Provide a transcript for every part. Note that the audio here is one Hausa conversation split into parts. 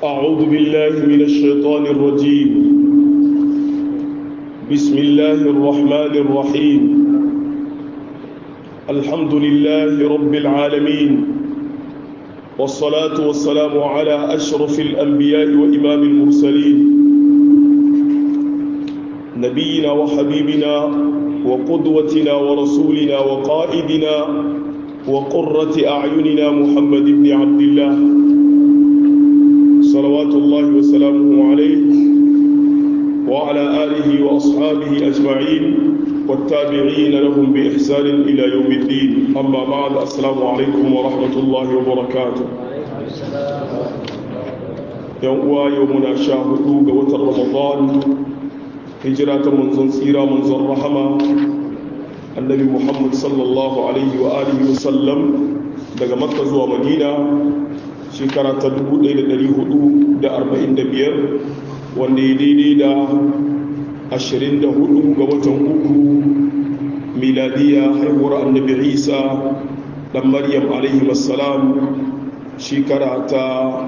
أعوذ بالله من الشيطان الرجيم. بسم الله الرحمن الرحيم. الحمد لله رب العالمين، والصلاة والسلام على أشرف الأنبياء وإمام المرسلين، نبينا وحبيبنا وقدوتنا ورسولنا وقائدنا وقرة أعيننا محمد بن عبد الله صلوات الله وسلامه عليه وعلى آله وأصحابه أجمعين والتابعين لهم بإحسان إلى يوم الدين. أما بعد، السلام عليكم ورحمة الله وبركاته. يومنا شاهدوا قوة رمضان، هجرة منزل سيرة منزل رحمة النبي محمد صلى الله عليه وآله وسلم daga Makka zuwa Madina shekara ta 1445 wanda ya daidai da 24 ga watan uku miladiya haihuwar annabi Isa dan Maryam alaihi wassalam shekara ta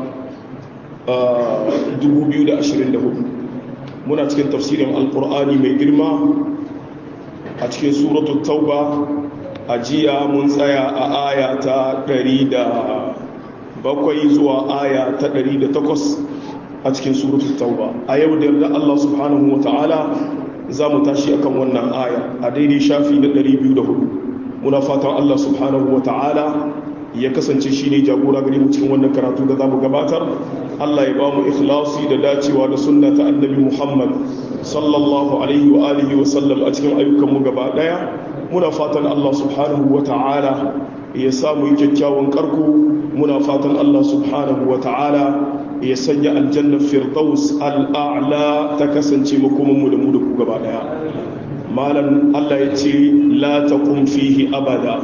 2024. muna cikin tafsirin alkur'ani mai girma a cikin suratul tauba. A jiya mun tsaya a aya ta 107 zuwa aya ta 108 a cikin suratul tauba. A yau da yarda Allah subhanahu wata'ala za mu tashi akan wannan aya a daidai shafi na 204. muna fatan Allah subhanahu wata'ala ya kasance shi ne jagora gare mu cikin wannan karatu da za mu gabatar. Allah ya ba mu ikhlasi da dacewa da sunna ta annabi Muhammad sallallahu alaihi wa alihi wa sallam a cikin ayyukanmu gaba daya. muna fatan Allah subhanahu wa ta'ala ya samu kyakkyawan karko. muna fatan Allah subhanahu wa ta'ala ya sanya aljanna firdaus al'a'la ta kasance makomanmu da mu da ku gaba daya. malam Allah ya ce la taqum fihi abada.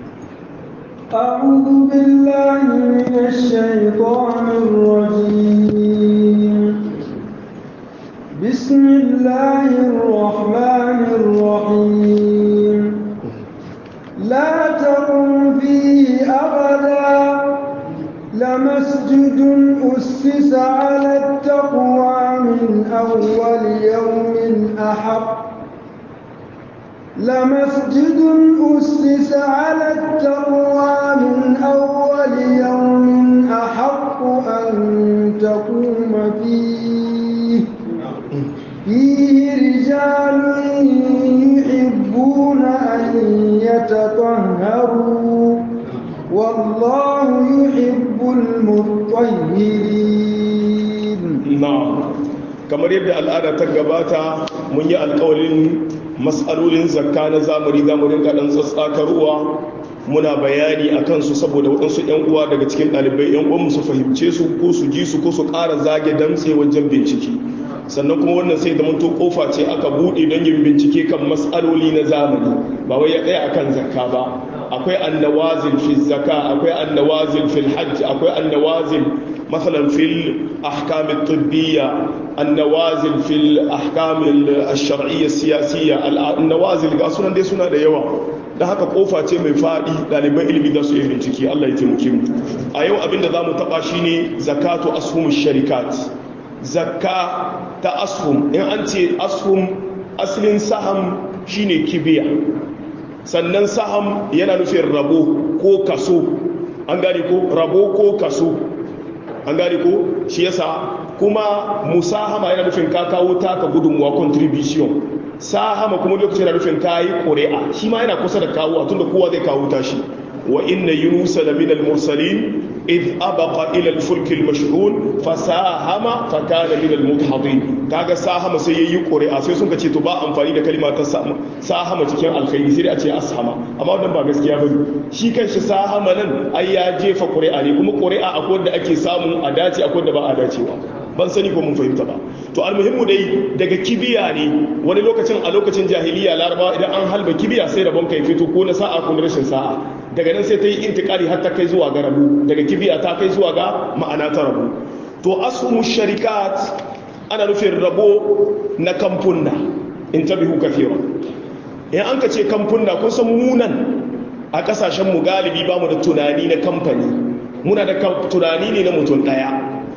أعوذ بالله من الشيطان الرجيم. بسم الله الرحمن الرحيم. لا تقم فيه أبدا لمسجد أسس على التقوى من أول يوم لمسجد أسس على التقوى من أول يوم أحق أن تقوم فيه رجال يحبون أن يتطهروا والله يحب المطهرين. نعم، kamar yadda al'ada ta gabata mun yi alƙawarin matsalolin zakka na zamani kaɗan tsatsakarwa muna bayani a kansu saboda waɗansu 'yan uwa daga cikin ɗalibai 'yan uwanmu su fahimce su ko su ji su ko su ƙara zage damtse wajen bincike. sannan kuma wannan sai da manto kofa ce aka buɗe don yin bincike kan matsaloli na zamani, ba wai ya tsaya akan zakka ba. akwai annawazil fi zakka, akwai annawazil fil hajj, akwai annawazil مثلا في الأحكام الطبية، النوازل في الأحكام الشرعية السياسية. النوازل قاسونا دي سنة دي يوا da haka kofa ce mai faɗi, ɗaliban ilimi za su yi bincike. Allah ya taimake mu. a yau abinda za mu taɓa shi ne zakatu ashum sharikat. zakka ta ashum, in an ce ashum asalin saham shine kibiya, sannan saham yana nufin rabo ko kaso. an gane ko rabo ko kaso, an gane ko shi yasa kuma musahama yana nufin ka kawo taka gudunmuwa contribution. sahama kuma lokacin yana nufin ka yi ƙuri'a, shi ma yana kusa da kawo tunda kowa zai kawo tashi. wa inna yunusa la min al-mursalin idh abaqa ila al-fulk al-mashhun fasahama fa kana min al-mudhadin. kaga sahama sai yayi ƙuri'a, sai sun ce to ba amfani da kalma ta sahama cikin alkhairi, sai a ce ashama, amma wannan ba gaskiya bane. shi kanshi sahama nan ai ya jefa ƙuri'a ne, kuma ƙuri'a akwai wanda ake samu a dace, akwai wanda ba a dacewa. ban sani ko mun fahimta ba. to almuhimmu dai daga kibiya ne. wani lokacin a lokacin jahiliya larabawa idan an halba kibiya sai rabon kai fito ko na sa'a ko na rashin sa'a. daga nan sai ta yi intikali har ta kai zuwa ga rabu, daga kibiya ta kai zuwa ga ma'ana ta rabu. to ashumu sharikat ana nufin rabo na kamfunna. in tabihu kathira, in an ka ce kamfunna kun san munan a kasashen mu galibi ba mu da tunani na kamfani, muna da tunani ne na mutum daya.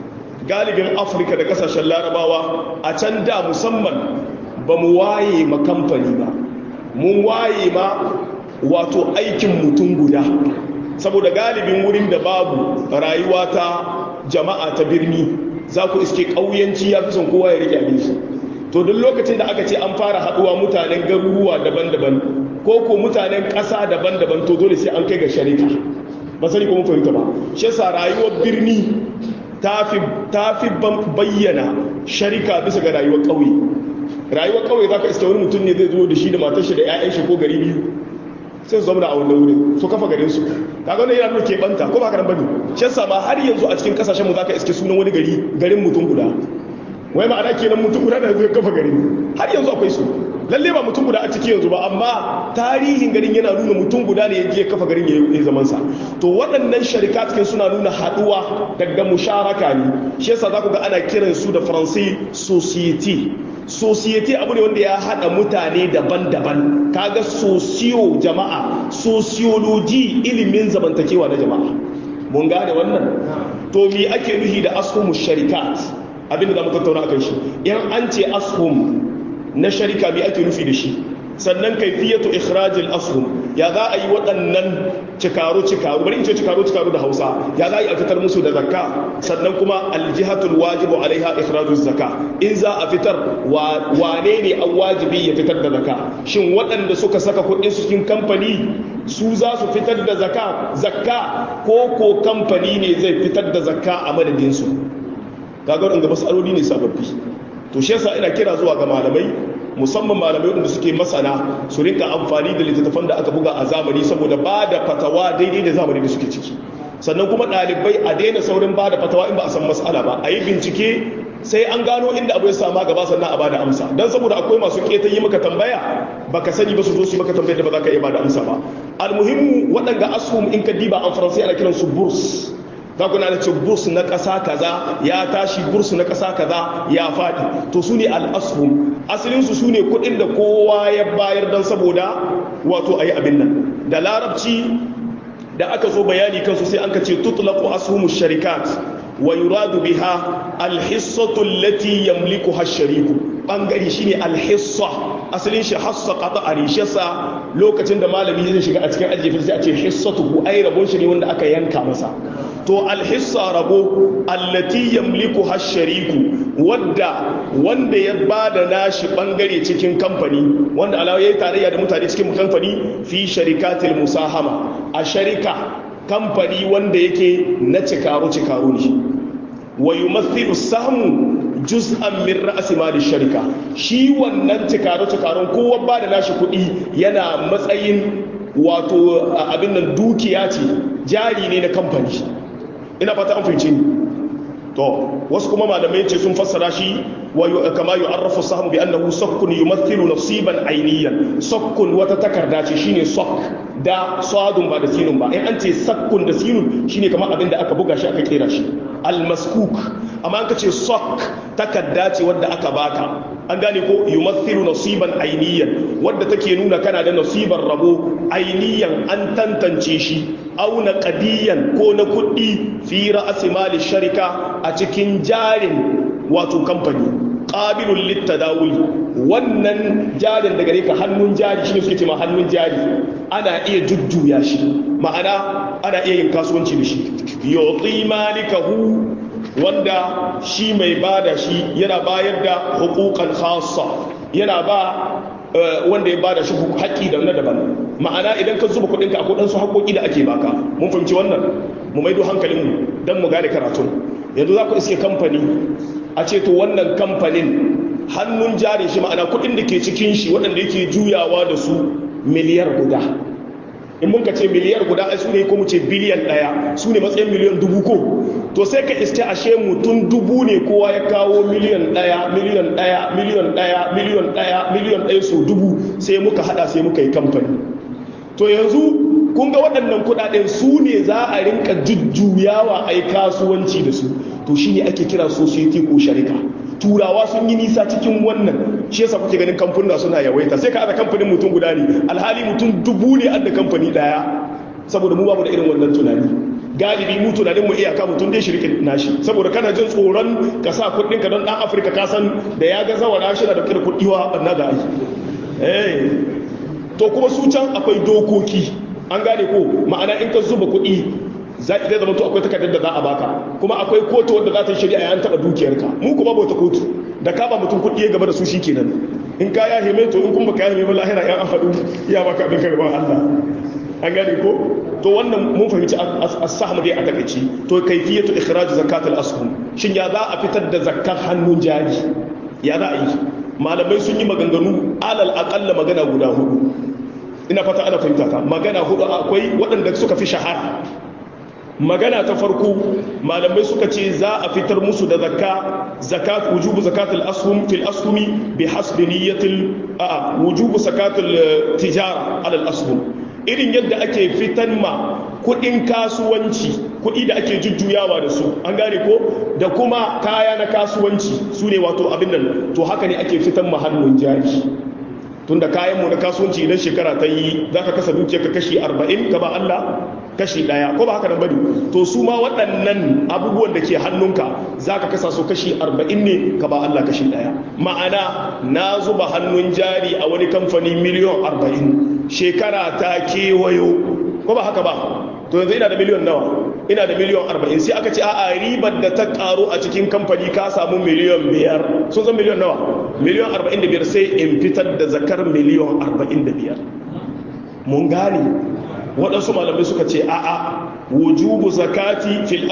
galibin Afirka da kasashen Larabawa a can da musamman ba mu waye ma kamfani ba, mun waye ma wato aikin mutum guda, saboda galibin wurin da babu rayuwa ta jama'a ta birni za ku iske ƙauyanci ya fi son kowa ya rike abin shi. To duk lokacin da aka ce an fara haɗuwa mutanen garuruwa daban-daban ko ko mutanen ƙasa daban-daban, to dole sai an kai ga sharika. Ba sani ko mun fahimta ba. Shi yasa rayuwar birni ta fi bayyana sharika bisa ga rayuwar ƙauye. Rayuwar ƙauye za ka iske wani mutum ne zai zo da shi da matar shi da 'ya'yan shi ko gari biyu sai su zauna a wannan wurin su kafa garin su. Kaga wannan yana nuna keɓanta ko ba ka nan bane. Shi yasa ma har yanzu a cikin kasashen mu za ka iske sunan wani garin mutum guda. Wai ma'ana kenan mutum guda da zai kafa gari har yanzu akwai su. Lalle ba mutum guda a ciki yanzu ba, amma tarihin garin yana nuna mutum guda ne yake kafa garin ya zaman sa. To waɗannan sharika cikin suna nuna haɗuwa daga musharaka ne. Shi yasa za ku ga ana kiran su da Faransai society. Society abu ne wanda ya haɗa mutane daban-daban. Kaga socio jama'a, sociology ilimin zamantakewa na jama'a. Mun gane wannan? To me ake nuhi da ashumu sharikat? Abinda za mu tattauna akan shi. In an ce ashum na sharika me ake nufi da shi? Sannan kaifiyatu ikhrajil ashum, ya za a yi waɗannan cikaru bari in ce cikaru da Hausa, ya za a yi a fitar musu da zakka? Sannan kuma aljihatul wajibu alaiha ikhrajuz zakka, in za a fitar wane ne an wajibi ya fitar da zakka? Shin waɗanda suka saka kuɗin su cikin kamfani su za su fitar da zakka ko kamfani ne zai fitar da zakka a madadin su? Kaga waɗanda masaloli ne sababbi. To shi yasa ina kira zuwa ga malamai, musamman malamai waɗanda suke masana, su rinka amfani da littattafan da aka buga a zamani saboda ba da fatawa daidai da zamani da suke ciki. Sannan kuma ɗalibai a daina saurin ba da fatawa in ba a san mas'ala ba, a yi bincike sai an gano inda abu ya sama gaba sannan a ba da amsa. Don saboda akwai masu ƙeta yi maka tambaya baka sani ba su zo su yi maka tambaya da ba za ka iya ba da amsa ba. Almuhimmu waɗanda ashum in ka diba an faransai ana kiransu burs. Za ku na ce burs na ƙasa kaza ya tashi, burs na ƙasa kaza ya faɗi. To su ne al'ashum, asalinsu su ne kuɗin da kowa ya bayar don saboda wato a yi abin nan. Da larabci da aka zo bayani kansu sai an ka ce tutlaku ashumu sharikat wa yuradu biha alhissatu allati yamlikuha ash-shariku. Bangare shine alhissa, asalin shi hassa qata arishasa. Lokacin da malami zai shiga a cikin ajiye sai a ce hissatu, ai rabon shi ne wanda aka yanka masa. To alhissa rabo allati yamliku hashariku, wanda ya bada nashi bangare cikin kamfani, wanda alawa yayi tarayya da mutane cikin kamfani fi sharikatil musahama, a sharika kamfani wanda yake na cikaru ne. Wa yumathilu sahmu juz'an min ra'si mali sharika, shi wannan cikaru kowa bada nashi kuɗi yana matsayin wato abin nan dukiya ce, jari ne na kamfani. Ina fata an fahimci ni. To wasu kuma malamai ce sun fassara shi kama yu'arrafu sahmu bi annahu sakkun yumathilu nasiban ayniyan. Sakkun wata takarda ce, shine sak da sadun ba da sinun ba. In an ce sakkun da sinun shine kamar abin da aka buga shi aka kera shi, almaskuk. Amma an ka ce sak takarda ce wadda aka baka, an gane ko, yumathilu nasiban ayniyan, wadda take nuna kana da nasiban rabo ayniyan, an tantance shi, auna qadiyan ko na kuɗi fi ra'si mali sharika, a cikin jarin wato kamfani, qabilul littadawul. Wannan jarin da gare ka hannun jari shi ne suke cewa hannun jari, ana iya jujjuya shi, ma'ana ana iya yin kasuwanci da shi. Yuti malikahu, wanda shi mai bada shi yana bayar da huquqan khassa, yana ba wanda ya bada shi haƙƙi da na daban. Ma'ana idan ka zuba kuɗinka akwai ɗansu haƙoƙi da ake baka. Mun fahimci wannan? Mu maido hankalinmu don mu gane karatun. Yanzu za ku iske kamfani a ce to wannan kamfanin hannun jari shi, ma'ana kuɗin da ke cikin shi waɗanda yake juyawa da su miliyar guda. In mun ka ce miliyar guda ai su ne ko mu ce biliyan ɗaya, su ne matsayin miliyan dubu ko. To sai ka iske ashe mutum dubu ne kowa ya kawo miliyan ɗaya so dubu, sai muka hada sai muka yi kamfani. To yanzu kun ga waɗannan kuɗaɗen su ne za a rinka jujjuyawa a yi kasuwanci da su. To shi ne ake kira society ko sharika. Turawa sun yi nisa cikin wannan, shi yasa kuke ganin kamfanuna suna yawaita. Sai ka ada kamfanin mutum guda ne, alhali mutum dubu ne adda kamfani ɗaya, saboda mu babu da irin wannan tunani. galibi mu tunanin mu iyaka mutum dai shirkin nashi saboda kana jin tsoron ka sa kuɗin ka don ɗan Afirka ka san da ya ga zawara shi da kira kuɗi wa banna ga ai to kuma su can akwai dokoki an gane ko ma'ana in ka zuba kuɗi zai zama to akwai takardar da za a baka kuma akwai kotu wanda za ta yi shari'a ya taɓa dukiyarka mu kuma bauta kotu da ka ba mutum kuɗi ya gaba da su shi kenan in ka ya hime to in kuma ka ya hime ba lahira ya an haɗu ya baka abin karban Allah an gane ko to wannan mun fahimci as-sahm dai a takeici to kayfiyatu ikhraj zakatul ashum shin ya za a fitar da zakkar hannun jari ya za a yi malamai sun yi maganganu alal aqalla magana guda hudu ina fata ana fahimta ta magana hudu akwai waɗanda suka fi shahara magana ta farko malamai suka ce za a fitar musu da zakat wujubu zakatul ashum fil ashumi bi hasbi niyyatil wujubu zakatul tijara alal ashum irin yadda ake fitan ma kudin kasuwanci kudi da ake jujjuyawa da su an gane ko da kuma kaya na kasuwanci su ne wato abin nan to haka ne ake fitan ma hannun jari tunda kayanmu na kasuwanci idan shekara ta yi za ka kasa dukiyar ka kashi 40 ka ba Allah kashi 1 ko ba haka nan bane to su ma waɗannan abubuwan da ke hannunka za ka kasa su kashi 40 ne ka ba Allah kashi 1 ma'ana na zuba hannun jari a wani kamfani miliyan 40 shekara ta kewayo ko ba haka ba to yanzu ina da miliyan nawa ina da miliyan 40 sai aka ce a'a ribar da ta karu a cikin kamfani ka samu miliyan 5 sun san miliyan nawa miliyan 45 sai in fitar da zakar miliyan 45 mun gane waɗansu malamai suka ce a'a wujubu zakati fil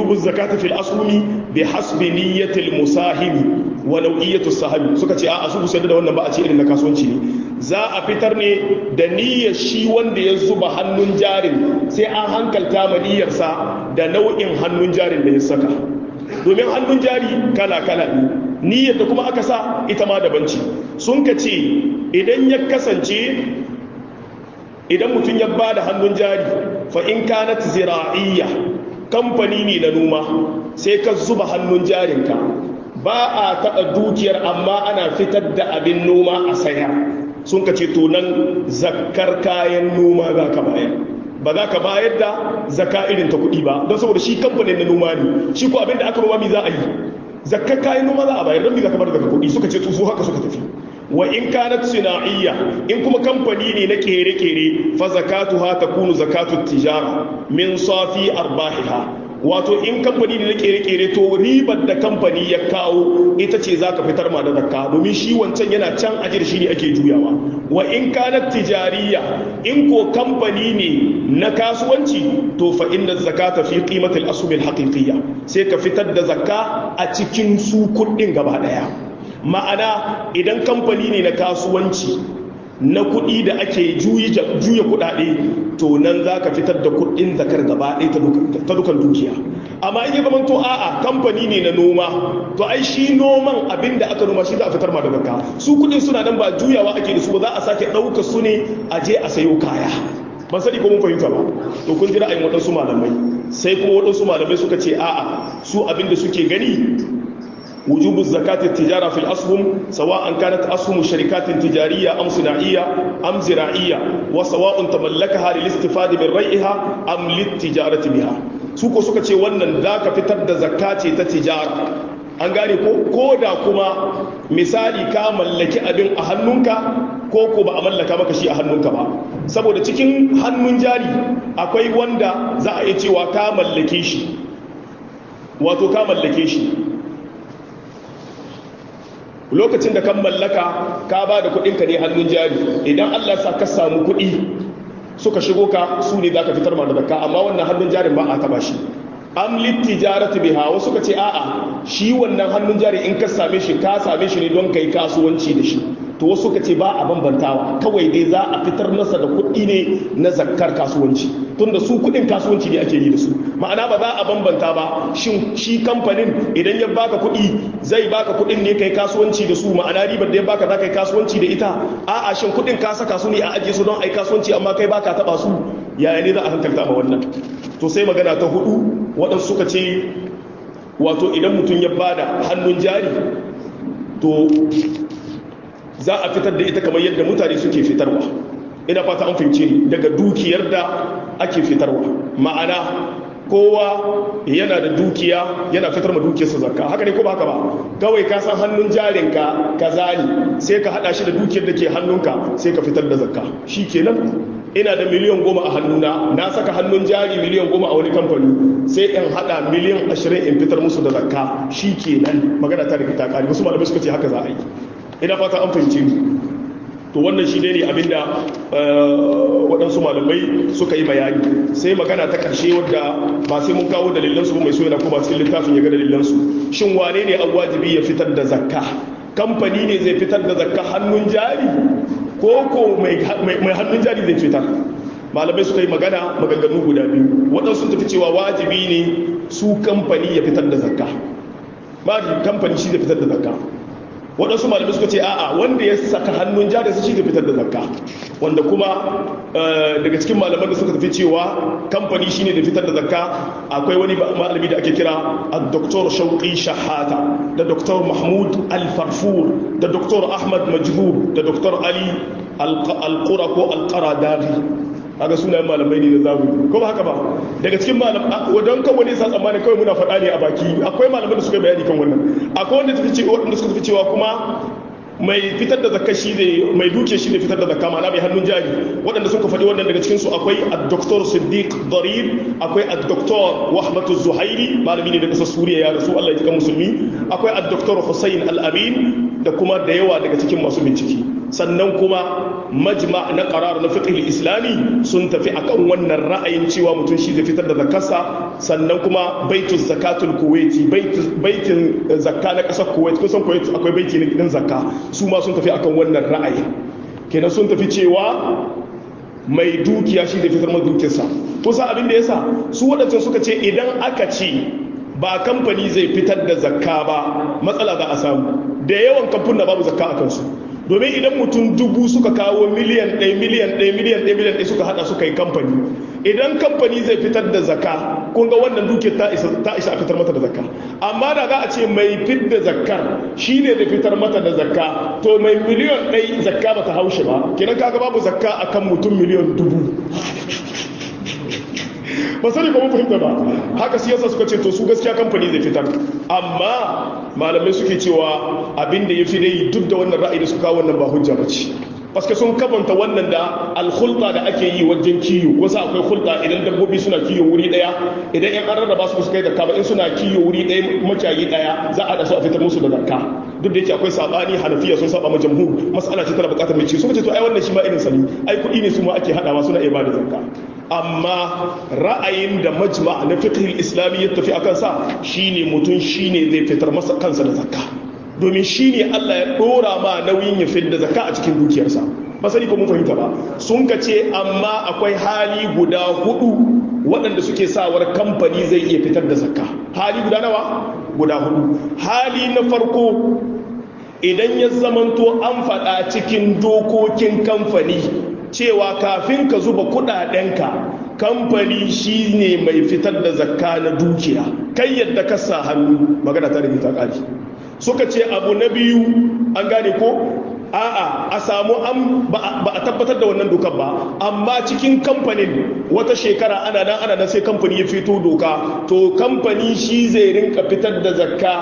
asumi bi hasbi niyyatil musahimi wa nau'iyyatu sahabi suka ce a'a su sai da wannan ba a ce irin na kasuwanci ne za a fitar ne da niyyar shi wanda ya zuba hannun jarin sai an hankalta ma niyyarsa da nau'in hannun jarin da ya saka domin hannun jari kala-kala ne niyyar da kuma aka sa ita ma daban ce sun ka ce idan ya kasance idan mutum ya ba da hannun jari fa in kanat zira'iyya kamfani ne na noma sai ka zuba hannun jarinka ba a taɓa dukiyar amma ana fitar da abin noma a saya sun ka ce to nan zakkar kayan noma za ka bayar ba za ka bayar da zakka irin ta kuɗi ba don saboda shi kamfanin na noma ne shi ko abin da aka noma mi za a yi zakkar kayan noma za a bayar don mi za ka bayar daga kuɗi suka ce su haka suka tafi wa in kanat sina'iyya in kuma kamfani ne na kere-kere fa zakatuha takunu zakatut tijara min safi arbahiha wato in kamfani ne na kere-kere to ribar da kamfani ya kawo ita ce zaka fitar ma da zakka domin shi wancan yana can ajir shi ne ake juyawa wa in kanat tijariya in ko kamfani ne na kasuwanci to fa inna zakata fi qimatil asmi al haqiqiyya sai ka fitar da zakka a cikin su kuɗin gaba daya ma'ana idan kamfani ne na kasuwanci na kuɗi da ake juya kuɗaɗe to nan za ka fitar da kuɗin zakar gaba ɗaya ta dukan dukiya amma in yi zama to a'a kamfani ne na noma to ai shi noman abin da aka noma shi za a fitar ma da zakka su kuɗin suna nan ba juyawa ake da su ba za a sake ɗauka su ne a je a sayo kaya ban sani ko mun fahimta ba to kun ji ra'ayin waɗansu malamai sai kuma waɗansu malamai suka ce a'a su abin da suke gani وجوب الزكاة التجارة في الأسهم سواء كانت أسهم شركات تجارية أم صناعية أم زراعية وسواء تملكها للاستفادة من ريئها أم للتجارة بها سوكو سوكا ce wannan zaka fitar da zakka ce ta tijara an gane ko da kuma misali ka mallaki abin a hannunka ko ba a mallaka maka shi a hannunka ba saboda cikin hannun jari akwai wanda za a yi cewa ka mallake shi wato ka mallake shi lokacin da kan mallaka ka ba da kudinka ne hannun jari idan Allah sa ka samu kudi suka shigo ka su ne za ka fitar ma da zakka amma wannan hannun jarin ba a taba shi am littijarati biha wasu ka ce a'a shi wannan hannun jari in ka same shi ne don kai kasuwanci da shi to wasu ka ce ba a bambantawa kawai dai za a fitar masa da kuɗi ne na zakkar kasuwanci tunda su kuɗin kasuwanci ne ake yi da su ma'ana ba za a bambanta ba shin shi kamfanin idan ya baka kuɗi zai baka kuɗin ne kai kasuwanci da su ma'ana ribar da ya baka za ka yi kasuwanci da ita a'a shin kuɗin ka saka su ne a ajiye su don ai kasuwanci amma kai baka taba su yaya ne za a hankalta ma wannan to sai magana ta hudu waɗansu suka ce wato idan mutum ya bada hannun jari to za a fitar da ita kamar yadda mutane suke fitarwa ina fata an fahimce ni daga dukiyar da ake fitarwa ma'ana kowa yana da dukiya yana fitar ma dukiyarsa zakka haka ne ko ba haka ba kawai ka san hannun jarinka kaza ne sai ka hada shi da dukiyar da ke hannunka sai ka fitar da zakka shikenan ina da miliyan 10 a hannuna na saka hannun jari miliyan 10 a wani kamfani sai in hada miliyan 20 in fitar musu da zakka shikenan magana ta da ta kare wasu malamai suka ce haka za a yi ina fata an fahimce ni to wannan shi ne abinda waɗansu malamai suka yi bayani sai magana ta ƙarshe wadda ba sai mun kawo dalilansu ba mai so yana kuma cikin littafin ya ga dalilansu shin wane ne an wajibi ya fitar da zakka kamfani ne zai fitar da zakka hannun jari ko mai hannun jari zai fitar malamai suka yi maganganu guda biyu waɗansu tafi cewa wajibi ne su kamfani ya fitar da zakka kamfani shi zai fitar da zakka waɗansu malamai suka ce a'a wanda ya saka hannun jari shi zai fitar da zakka wanda kuma daga cikin malaman da suka tafi cewa kamfani shine da fitar da zakka akwai wani malami da ake kira Dr. Shauqi Shahata da Dr. Mahmud Al-Farfur da Dr. Ahmad Majhub da Dr. Ali Al-Qura ko Al-Qaradari kaga sunayen malamai ne da zamu ko ba haka ba daga cikin wadan kan wani sa tsammani kawai muna faɗa ne a baki akwai malamai da suka bayani kan wannan akwai wanda suka tafi cewa kuma mai fitar da zakka shi ne mai duke shi ne fitar da zakka ma'ana mai hannun jari waɗanda suka faɗi wannan daga cikin su akwai ad-doktor Siddiq Darir akwai ad-doktor Wahbatu Zuhairi malami ne daga ƙasar Suriya ya rasu Allah ya jika musulmi akwai ad-doktor Hussein Al-Amin da kuma da yawa daga cikin masu bincike sannan kuma majma na qarar na fiqh al-islami sun tafi akan wannan ra'ayin cewa mutum shi zai fitar da zakarsa sannan kuma baitul zakatul kuwaiti baitin zakka na kasar kuwait kusan kuwait akwai baiti na gidan zakka su ma sun tafi akan wannan ra'ayi kenan sun tafi cewa mai dukiya shi zai fitar ma dukiyarsa kusa abin da yasa su wadancan suka ce idan aka ce ba kamfani zai fitar da zakka ba matsala za a samu da yawan kamfuna babu zakka a kansu domin idan mutum 1000 suka kawo miliyan 1 suka hada suka yi kamfani idan kamfani zai fitar da zakka kun ga wannan duke ta isa a fitar mata da zakka amma da za a ce mai fit da zakkar shine da fitar mata da zakka to mai miliyan 1 zakka bata haushe ba kenan kaga babu zakka akan mutum miliyan 1000 ba sani ba mun fahimta ba haka siyasa suka ce to su gaskiya kamfani zai fitar amma malamai suke cewa abinda ya fi dai duk da wannan ra'ayi da suka kawo wannan ba hujja ba ce paske sun kabanta wannan da alkhulta da ake yi wajen kiyo wasu akwai hulɗa idan dabbobi suna kiyo wuri daya idan yan an rarraba su kai zakka ba in suna kiyo wuri daya makiyayi daya za a da su a fitar musu da zakka duk da yake akwai sabani hanafiya sun saba ma jamhur mas'ala ce tana bukatar mai ci suka ce to ai wannan shi ma irin sani ai kuɗi ne su ma ake hadawa suna iya bada zakka amma ra'ayin da majma' na fiqh al-islami ya tafi akan sa shine mutum shine zai fitar masa kansa da zakka domin shine Allah ya dora ma nauyin ya fitar da zakka a cikin dukiyarsa ba sani ko mun fahimta ba sun ka ce amma akwai hali guda 4 waɗanda suke sawar kamfani zai iya fitar da zakka hali guda nawa guda 4 hali na farko idan ya zamanto an faɗa cikin dokokin kamfani cewa kafin ka zuba kudadenka kamfani shine mai fitar da zakka na dukiya kai yadda ka sa hannu magana ta rage ta kaji suka ce abu na biyu an gane ko a'a a samu ba a tabbatar da wannan dokar ba amma cikin kamfanin wata shekara ana nan sai kamfani ya fito doka to kamfani shi zai rinka fitar da zakka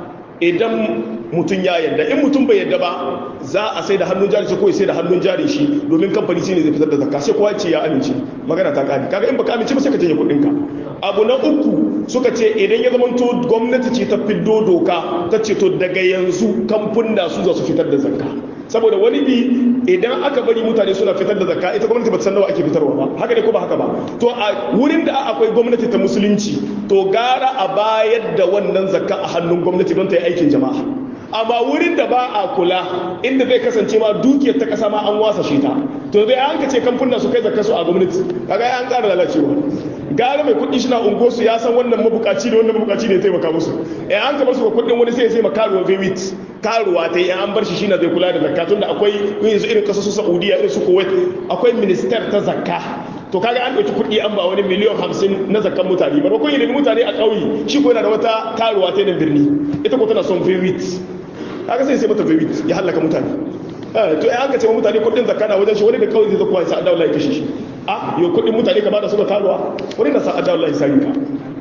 idan mutum ya yadda in mutum bai yadda ba za a sai da hannun jari shi ko sai da hannun jari shi domin kamfani shine zai fitar da zakka sai kowa ce ya amince magana ta kare kaga in baka amince ba sai ka janye kudin ka abu na uku suka ce idan ya zama to gwamnati ce ta fiddo doka ta ce to daga yanzu kamfuna su za su fitar da zakka saboda wani bi idan aka bari mutane suna fitar da zakka ita gwamnati ba ta san nawa ake fitarwa ba haka ne ko ba haka ba to a wurin da akwai gwamnati ta musulunci to gara a bayar da wannan zakka a hannun gwamnati don ta yi aikin jama'a amma wurin da ba a kula inda zai kasance ma dukiyar ta kasa ma an wasa shi ta to zai an ka ce kamfuna su kai zakka su a gwamnati kaga an ƙara lalacewa gara mai kuɗi shi na ungo su ya san wannan mabukaci ne wannan mabukaci ne ya taimaka musu an ka bar su ga kuɗin wani sai ya sai makaruwa vewit karuwa ta yi an bar shi na zai kula da zakka tun da akwai yanzu irin kasar su Saudiya irin su Kuwait akwai minister ta zakka to kaga an ɗauki kuɗi an ba wani miliyan 50 na zakkan mutane ba ko yin mutane a ƙauye shi ko yana da wata karuwa ta nan birni ita ko tana son vewit kaga sai mata vewit ya halaka mutane to an ka ce mutane kuɗin zakka na wajen shi wani da kawai zai zakuwa ya sa Allah ya kashe shi yau kuɗin mutane ka ba da su da karuwa wani na sa Allah ya sani ka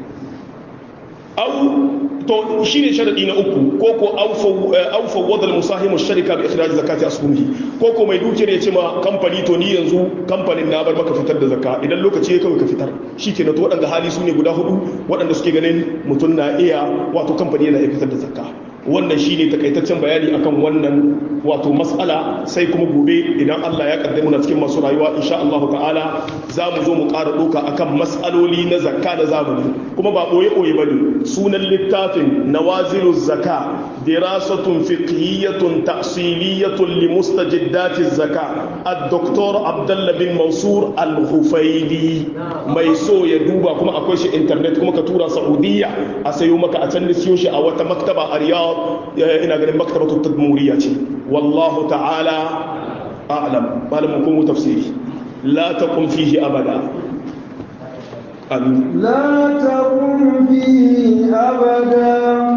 to shine sharadi na uku ko aufa wadal musahimu sharika bi ikhraj zakati asbuhi ko mai dukiyar ya ce ma kamfani to ni yanzu kamfanin na bar maka fitar da zakka idan lokaci ya kawai ka fitar shikenan to waɗanda hali su ne guda hudu waɗanda suke ganin mutum na iya wato kamfani yana iya fitar da zakka. Wannan shine takaitaccen bayani akan wannan wato mas'ala, sai kuma gobe idan Allah ya kaddare mu na cikin masu rayuwa insha Allah ta'ala za mu zo mu ƙara doka akan mas'aloli na zakka da zamani, kuma ba boye bane. Sunan littafin nawaziluz zakka dirasatun fiqhiyyatun ta'siliyatun li mustajiddatiz zakka ad-doktor Abdullah bin Mansur al-Hufaydi. Mai so ya duba, kuma akwai shi internet, kuma ka tura Saudiya a sayo maka a can siyo shi a wata maktaba a Riyadh, ina ganin maktabatu tadmuriya ce. Wallahu ta'ala a'lam. malamin kuma tafsiri la taqum fihi abada. amin. la taqum fihi abada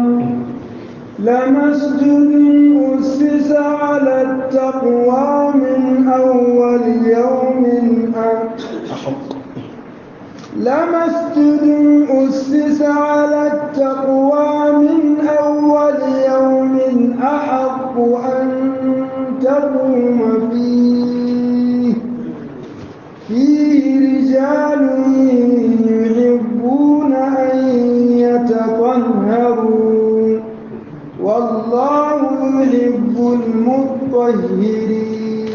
lamasjidun ussisa 'ala at-taqwa min awwal yawmin لمسجد أسس على التقوى من أول يوم أحق أن تقوم فيه رجال يحبون أن يتطهروا والله يحب المطهرين.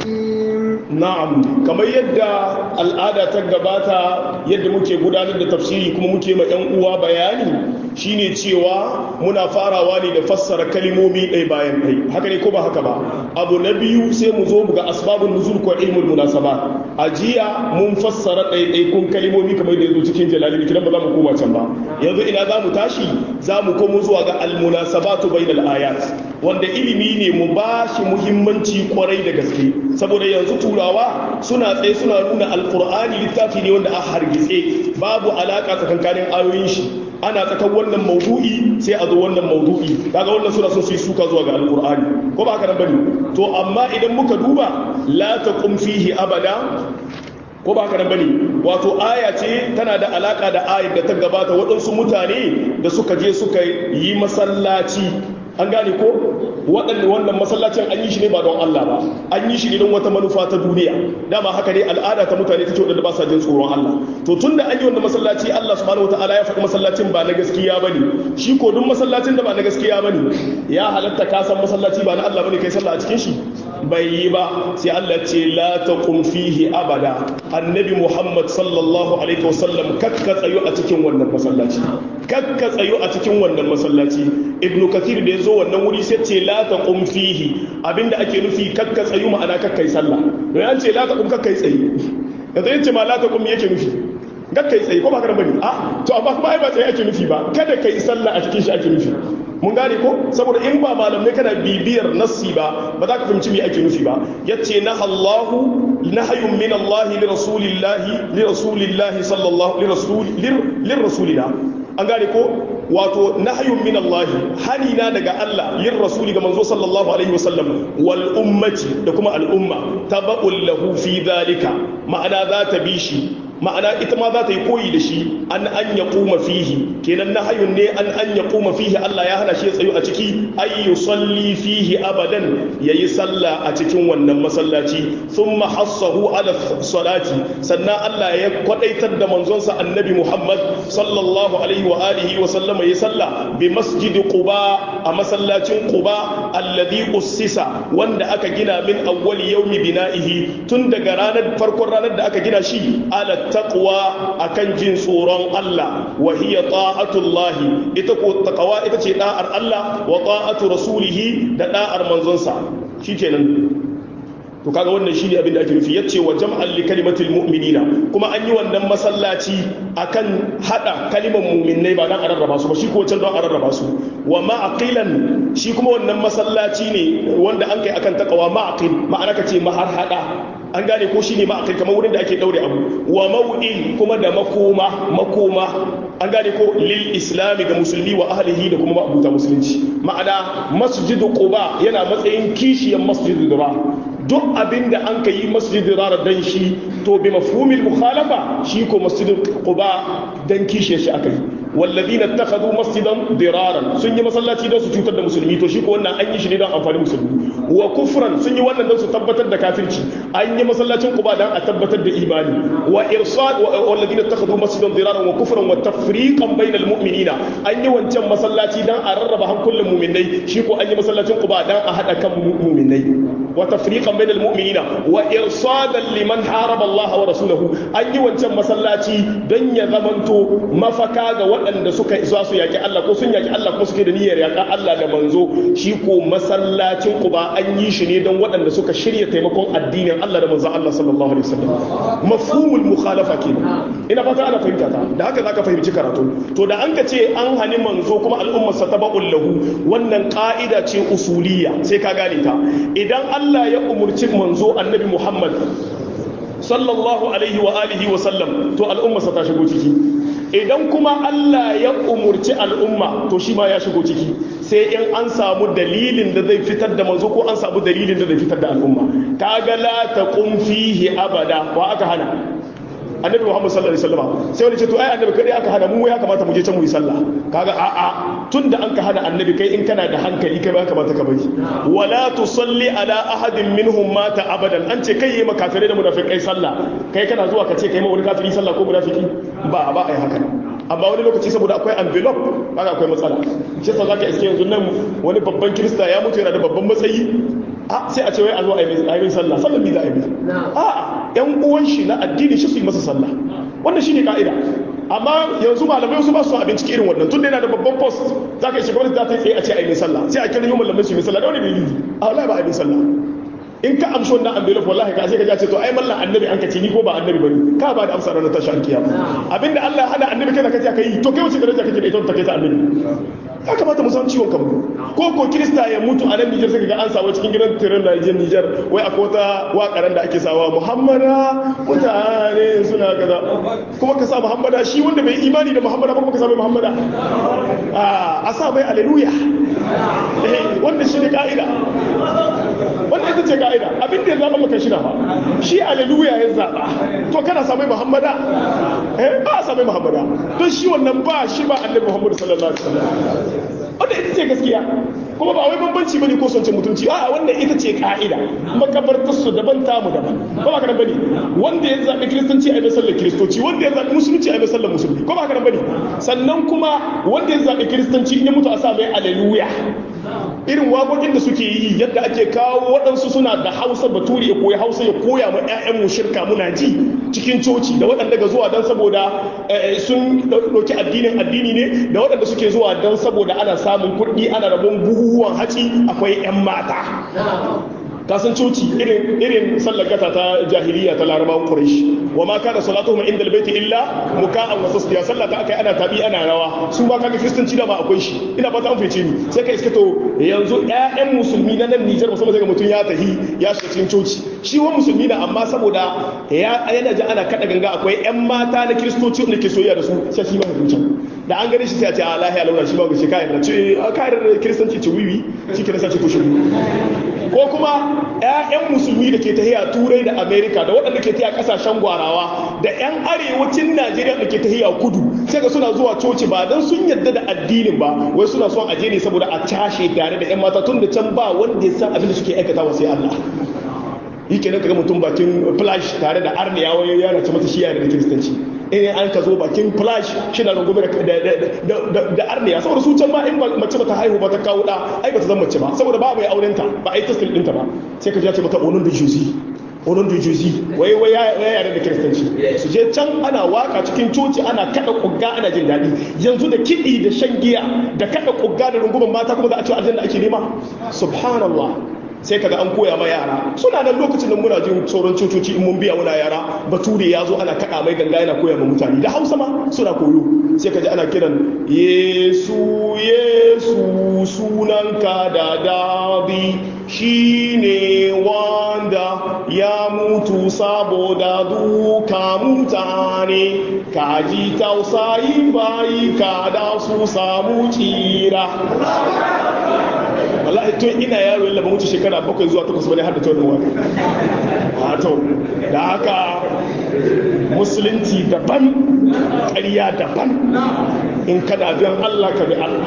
Na'am, kamar yadda al'ada ta gabata, yadda muke gudanar da tafsiri kuma muke ma 'yan uwa bayani shine cewa muna farawa ne da fassara kalimomi ɗaya bayan ɗaya. Haka ne ko ba haka ba? Abu na biyu sai mu zo ga asbabun nuzul ko ilmul munasabat. A jiya mun fassara ɗaiɗaikun kalimomi kamar da yazo cikin Jalalaini, kidan ba za mu koma can ba. Yanzu ina za mu tashi, za mu komo zuwa ga al-munasabatu bainal ayat, wanda ilimi ne mu ba shi muhimmanci kwarai da gaske, saboda yanzu turawa suna tsaye suna nuna alkur'ani littafi ne wanda a hargitse, babu alaka tsakankanin ayoyin shi, ana tsakan wannan maudu'i sai a zo wannan maudu'i, kaga wannan suna son su yi suka zuwa ga alkur'ani, ko ba haka nan bane? To amma idan muka duba la taqum fihi abada, ko ba haka nan bane? Wato aya ce tana da alaka da ayar da ta gabata. Waɗansu mutane da suka je suka yi masallaci, an gane ko wannan masallacin an yi shi ne ba don Allah ba, an yi shi ne don wata manufa ta duniya. Dama haka ne al'ada ta mutane take wadanda ba sa jin tsoron Allah. To tunda an yi wannan masallaci, Allah subhanahu wataala ya faɗi masallacin ba na gaskiya bane. Shi ko duk masallacin da ba na gaskiya bane, ya halatta ka san masallaci ba na Allah bane kai sallah a cikin shi? Bai yi ba. Sai Allah ce la taqum fihi abada. Annabi Muhammad sallallahu alaihi wasallam kakka tsayo a cikin wannan masallaci, kakka tsayo a cikin wannan masallaci. Ibn Kathir da yazo wannan wuri sai ce la taqum fihi, abinda ake nufi kakka tsayu, ma'ana kakkai sallah. Don an ce la taqum kakkai tsayi, yanzu yace ma la taqum yake nufi kakkai tsayi, ko ba ka bane? To amma kuma ai ba tsayi ake nufi ba, kada kai sallah a cikin shi ake nufi. Mun gane ko? Saboda in ba malamai kana bibiyar nassi ba za ka fahimci me ake nufi ba. Yace nahallahu nahyun min Allah li rasulillahi sallallahu lirrasulina, an gane ko? Wato nahyun min Allah, hani na daga Allah, yin rasuli ga manzo sallallahu alaihi wasallam, wal ummati, da kuma al'umma, taba'ul lahu fi dhalika, ma'ana za ta bi shi, ma'ana ita ma za ta yi koyi da shi, an ya kuma fihi, kenan nahyun ne an ya kuma fihi, Allah ya hana shi ya tsayo a ciki, ay yusalli fihi abadan, yayi sallah a cikin wannan masallaci, thumma hassahu ala salati, sannan Allah ya kwadaitar da manzonsa annabi Muhammad sallallahu alaihi wa alihi wa sallam yi sallah bi masjid Quba, a masallacin Quba alladhi ussisa, wanda aka gina min awwali yawmi bina'ihi, tun daga farkon ranar da aka gina shi, ala taqwa, akan jin tsoron Allah, wa hiya ta'atullahi, ita ko taqwa ita ce da'ar Allah, wa ta'atu rasulihi, da da'ar manzonsa. Shikenan. To kaga wannan shine abin da ake nufi. Yace wa jam'al li kalimatil mu'minina, kuma an yi wannan masallaci akan hada kalimar mu'minnai, ba dan a rarraba su ba, shi ko can don a rarraba su. Wa ma'aqilan, shi kuma wannan masallaci ne wanda an kai akan taqwa, ma'aqil ma'ana kace mahar hada, an gane ko shine ma'aqil, kamar wurin da ake daure abu. Wa maw'il, kuma da makoma, an gane ko lil islami, ga musulmi wa ahlihi, da kuma ma'abuta musulunci. Ma'ana masjidu Quba yana matsayin kishiyar masjidu Quba. Duk abin da an ka yi masjidin rara dan shi, to bi mafhumil mukhalafa, shi ko masjidin Quba dan kishe shi aka yi. walladina ittakhadhu masjidan diraran sun yi masallaci don su cutar da musulmi to shi ko wannan an yi shi ne don amfani musulmi wa kufran sun yi wannan don su tabbatar da kafirci an yi masallacin Quba don a tabbatar da imani wa irsad walladina ittakhadhu masjidan diraran wa kufran wa tafriqan bainal mu'minina an yi wancan masallaci don a rarraba hankulan mu'minai shi ko an yi masallacin Quba don a hada kan mu'minai wa tafriqan bainal mu'minina wa irsadan liman haraba Allah wa rasulahu an yi wancan masallaci don ya zamanto mafaka ga waɗanda suka isa su yaki Allah ko sun yaki Allah ko suke da niyyar yaka Allah da manzo shi ko masallacin Quba an yi shi ne don waɗanda suka shirya taimakon addinin Allah da manzo Allah sallallahu alaihi wasallam mafhumul mukhalafa kenan ina fata ana fahimta ta da haka zaka fahimci karatu to da an ka ce an hani manzo kuma al'ummar sa tabaqul lahu wannan ka'ida ce usuliyya sai ka gane ta idan Allah ya umurci manzo annabi Muhammad sallallahu alaihi wa alihi wa sallam to al'umma sa ta shigo ciki idan kuma Allah ya umurci al'umma to shi ma ya shigo ciki sai in an samu dalilin da zai fitar da manzo ko an samu dalilin da zai fitar da al'umma kaga la taqum fihi abada wa aka hana annabi Muhammad sallallahu alaihi wasallam sai wani ce to ai annabi kai aka hana mu ya kamata mu je can mu yi sallah kaga a tunda an ka hana annabi kai in kana da hankali kai ba kamata ka bari wala tusalli ala ahadin minhum mata abadan an ce kai yi makafirai da munafikai sallah kai kana zuwa ka ce kai ma wani kafiri sallah ko munafiki ba ai haka amma wani lokaci saboda akwai envelope haka akwai matsala shi yasa zaka iske yanzu nan wani babban kirista ya mutu yana da babban matsayi sai a ce wai a zo a yi sallah sallah bi za a yi yan uwan shi na addini shi su yi masa sallah wannan shine ka'ida amma yanzu malamai su ba su abinci irin wannan tunda yana da babban post za ka ishe gwamnati za ta yi tsaye a ce a yi sallah sai a kira yi malamai su yi sallah da wani dalili a wallahi ba a yi sallah in ka amshi wannan envelope wallahi ka sai ka ce to ai mallan annabi an kace ni ko ba annabi bane ka ba da amsa ranar tashi alkiyama abinda Allah ya hada annabi kai da kace kai to kai wace daraja kake da ita ta kai ta annabi ya kamata mu san ciwon kanmu ko kirista ya mutu a nan Niger sai ga an sawa cikin gidan tirin Niger wai akwai wata wakaran da ake sawa Muhammada mutane suna kaza kuma ka sa Muhammada shi wanda bai imani da Muhammada ba kuma ka sa mai Muhammada a sa mai haleluya wanda shi ne ka'ida wanda ita ce ka'ida abin da ya zaba maka shi na ba shi haleluya ya zaba to kana sa mai Muhammada ba sa mai Muhammada don shi wannan ba shi ba annabi Muhammad sallallahu alaihi wasallam wanda ita ce gaskiya kuma ba wai bambanci bane ko son mutunci a'a wannan ita ce ka'ida makabartar su daban tamu daban ko ba kana bane wanda ya zabi kristanci a yi sallar kristoci wanda ya zabi musulunci a yi sallar musulmi ko ba kana bane sannan kuma wanda ya zabi kristanci in ya mutu a sa mai haleluya irin waƙoƙin da suke yi yadda ake kawo waɗansu suna da hausa baturi ya koya hausa ya koya ma 'ya'yanmu shirka muna ji cikin coci da waɗanda ga zuwa don saboda sun ɗauki addini ne da waɗanda suke zuwa don saboda ana samun kuɗi ana rabon buhuhuwan haci akwai 'yan mata kasan coci irin sallar gata ta jahiliya ta larabawan quraish wa ma kana salatuhum inda albayti illa muka'an wa tasdiya sallah ta akai ana tabi ana rawa su ma kaga kristanci da ma akwai shi ina fata an fice ni sai kai iske to yanzu ƴaƴan musulmi na nan Niger musamman daga mutun ya tahi ya shiga cikin coci shi wa musulmi da amma saboda yana ji ana kada ganga akwai ƴan mata na kristoci wanda ke soyayya da su sai shi ma hukuncin da an gane shi sai a ce a lahiya launa shi ba ga shi kayan da ce kayan kristanci ce wiwi shi ke nasa ce to shi ko kuma 'ya'yan musulmi da ke tahiya turai da amerika da waɗanda ke tahiya ƙasashen gwarawa da 'yan arewacin najeriya da ke tahiya kudu sai ga suna zuwa coci ba don sun yadda da addinin ba wai suna son aje ne saboda a cashe tare da 'yan mata tun da can ba wanda ya san abin da suke aikatawa sai allah yi kenan kaga mutum bakin flash tare da arniya wani yana ce mata shiya da kiristanci in an ka zo bakin flash shi na rungume da arniya saboda su can ma in mace ba ta haihu ba ta kawo da ai ba ta zama mace ba saboda ba mai aurenta ba a yi tasiri ɗinta ba sai ka ji ce mata onon da juzi wai yare da kiristanci su je can ana waka cikin coci ana kada kugga ana jin daɗi yanzu da kiɗi da shan giya da kada kugga da rungumen mata kuma za a ce aljanna ake nema subhanallah sai kaga an koya ma yara suna nan lokacin da muna jin sauran cococi in mun biya muna yara bature ya zo ana kada mai ganga yana koya ma mutane da hausa ma suna koyo sai kaji ana kiran yesu yesu sunanka da dadi shine wanda ya mutu saboda duka mutane kaji tausayin bayi kada su samu tsira wallahi tun ina yaro yalla ba wuce shekara 7 zuwa 8 bane har da tawon waka wato da haka musulunci daban ƙarya daban in kana bin Allah ka bi Allah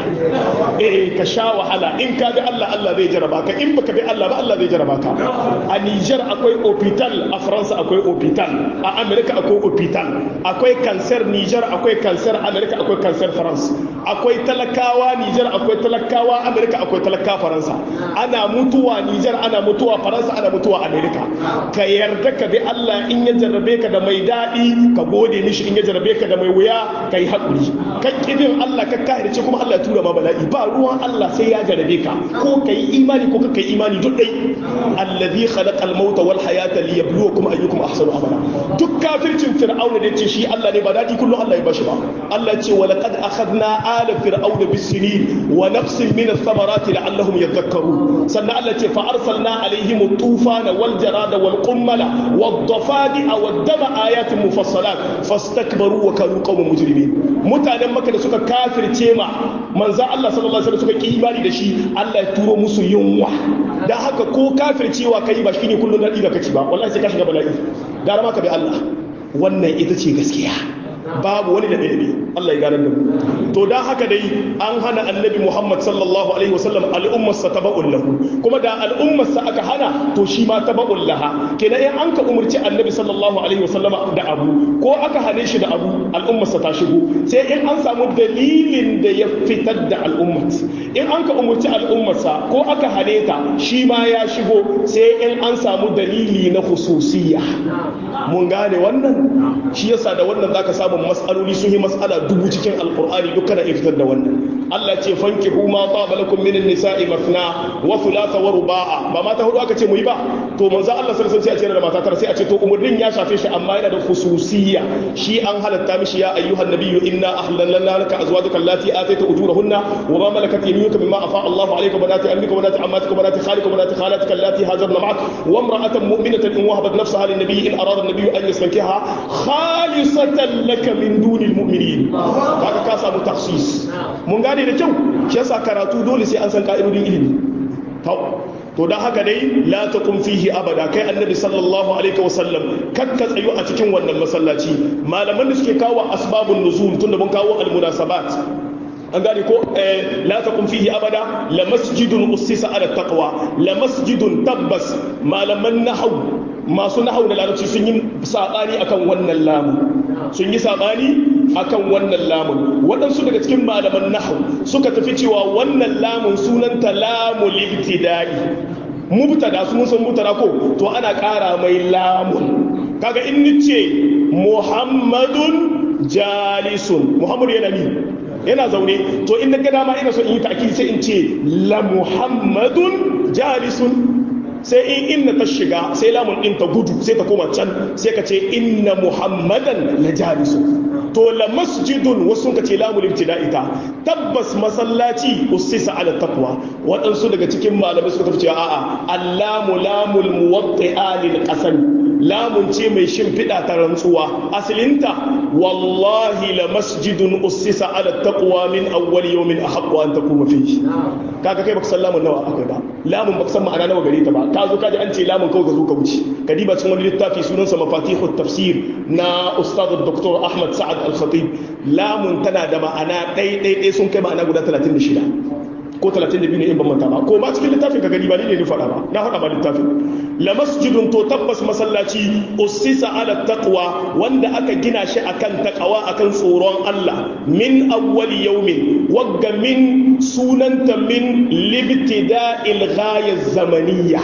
ka sha wahala in ka bi Allah Allah zai jaraba ka in baka bi Allah ba Allah zai jaraba ka a Niger akwai hospital a France akwai hospital a America akwai hospital akwai cancer Niger akwai cancer America akwai cancer France akwai talakawa Niger akwai talakawa America akwai talakawa Faransa ana mutuwa Niger ana mutuwa Faransa ana mutuwa America ka yarda ka bi Allah in ya jarrabe ka da mai daɗi ka gode mishi in ya jarrabe ka da mai wuya ka yi haƙuri ka ƙibin Allah ka kahirce kuma Allah ya tura ma bala'i ba ruwan Allah sai ya jarrabe ka ko ka yi imani ko ka yi imani duk dai allazi khalaqal mauta wal hayata liyabluwakum ayyukum ahsanu amala duk kafircin fir'auna da yace shi Allah ne ba daɗi kullum Allah ya bashi ba Allah ya ce wa laqad akhadna ala fir'auna bis-sinin wa nafsin min ath-thamarati la'allahum yadhakkarun sannan Allah ya ce fa arsalna alaihim at-tufana wal jarada wal qummala wad-dafadi'a wad-dama ayatin mufassalat fastakbaru wa kanu qauman mujrimin mutanen Makka da suka kafirce ma manzo Allah sallallahu alaihi wasallam suka ki imani da shi Allah ya turo musu yunwa dan haka ko kafircewa kai ba shine kullun dadi da kaci ba wallahi sai ka shiga bala'i gara ma ka bi Allah wannan ita ce gaskiya babu wani da ɗaya Allah ya gane da mu to dan haka dai an hana annabi Muhammad sallallahu alaihi wasallam al'ummarsa taba'un lahu kuma da al'ummarsa aka hana to shi ma taba'un laha kenan in an ka umurci annabi sallallahu alaihi wasallam da abu ko aka hane shi da abu al'ummarsa ta shigo sai in an samu dalilin da ya fitar da al'ummar in an ka umurci al'ummarsa ko aka hane ta shi ma ya shigo sai in an samu dalili na khususiyya mun gane wannan shi yasa da wannan zaka samu mas'aloli sun yi mas'ala dubu cikin alqur'ani duk kana fitar da wannan Allah ce fankihu ma taba lakum min an-nisa'i mathna wa thulatha wa ruba'a ba mata hudu aka ce mu yi ba to manzo Allah sallallahu alaihi wasallam sai a ce da mata tara sai a ce to umurnin ya shafe shi amma yana da khususiyya shi an halatta mishi ya ayyuhan nabiyyu inna ahlalna laka azwajaka allati atayta ujurahunna wa ma malakat yaminuka mimma afa Allahu alayka banati ammika banati ammatika banati khalika banati khalatika allati hajarna ma'ak wa imra'atan mu'minatan in wahabat nafsaha lin-nabiyyi in arada an-nabiyyu an yastankiha khalisatan laka min dunil mu'minin kaga ka samu takhsis mun gane da kyau shi yasa karatu dole sai an san ka'idodin ilimi to dan haka dai la taqum fihi abada kai annabi sallallahu alaihi wasallam kakka tsayu a cikin wannan masallaci malaman da suke kawo asbabun nuzul tunda mun kawo al-munasabat an gane ko la taqum fihi abada la masjidun ussisa ala taqwa la masjidun tabbas malaman nahwu masu nahwu da larabci sun yi sabani akan wannan lamu sun yi sabani akan wannan lamun waɗansu daga cikin malaman nahwu suka tafi cewa wannan lamun sunanta lamul ibtida'i mubtada sun san mubtada ko to ana ƙara mai lamun kaga in nice muhammadun jalisun muhammadu yana ni yana zaune to in daga dama ina so in yi ta'kid sai in ce la muhammadun jalisun sai in inna ta shiga sai lamun din ta gudu sai ta koma can sai ka ce inna muhammadan la jalisun to la masjidun wasu ka ce lamul ibtida'i ta tabbas masallaci usisa ala taqwa waɗansu daga cikin malamai suka tafi cewa a'a allamu lamul muwatti'a lil qasam lamun ce mai shimfiɗa ta rantsuwa asalinta wallahi la masjidun usisa ala taqwa min awwal yawmin ahaqqu an taquma fihi kaga kai baka san lamun nawa akwai ba lamun baka san ma'ana nawa gare ta ba ka zo kaji an ce lamun kawai ka zo ka wuce ka diba cikin wani littafi sunansa mafatihut tafsir na ustad dr ahmad sa'ad al-khatib lamun tana da ma'ana ɗai sun kai ma'ana guda 36 ko 32 ne in ban manta ba ko ma cikin littafin ka gani ba ni ne faɗa ba na faɗa ba littafin la masjidun to tabbas masallaci ussisa ala taqwa wanda aka gina shi akan taqwa akan tsoron Allah min awwal yawmin wagga min sunanta min libtida'il ghaya zamaniyya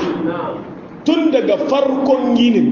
tun daga farkon yinin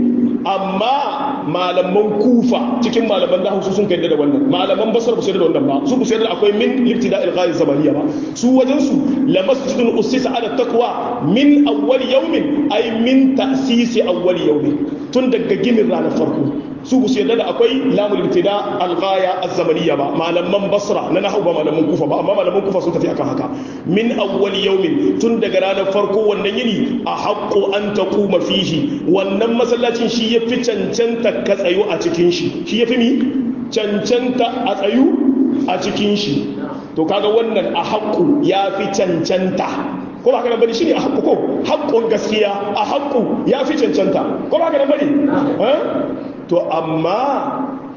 amma malaman kufa cikin malaman da sun kai da wannan malaman basar ba su da wannan ba su ba su da akwai min ibtida'il ghaiz zamaniya ba su wajen su la masjidun ussisa ala taqwa min awwal yawmin ay min ta'sisi awwal yawmin tun daga ginin ranar farko su ba su da akwai lamul ibtida al ghaya az zamaniya ba malaman basra na nahwu ba malaman kufa ba amma malaman kufa sun tafi akan haka min awwal yawmin tun daga ranar farko wannan yini a haqqu an taquma fihi wannan masallacin shi ya fi cancanta ka tsayo a cikin shi ya fi mi cancanta a tsayu a cikin shi to kaga wannan a haƙƙu ya fi cancanta ko ba ka nan bane shine a haƙƙu ko haƙƙun gaskiya a haƙƙu ya fi cancanta ko ba ka nan bane to amma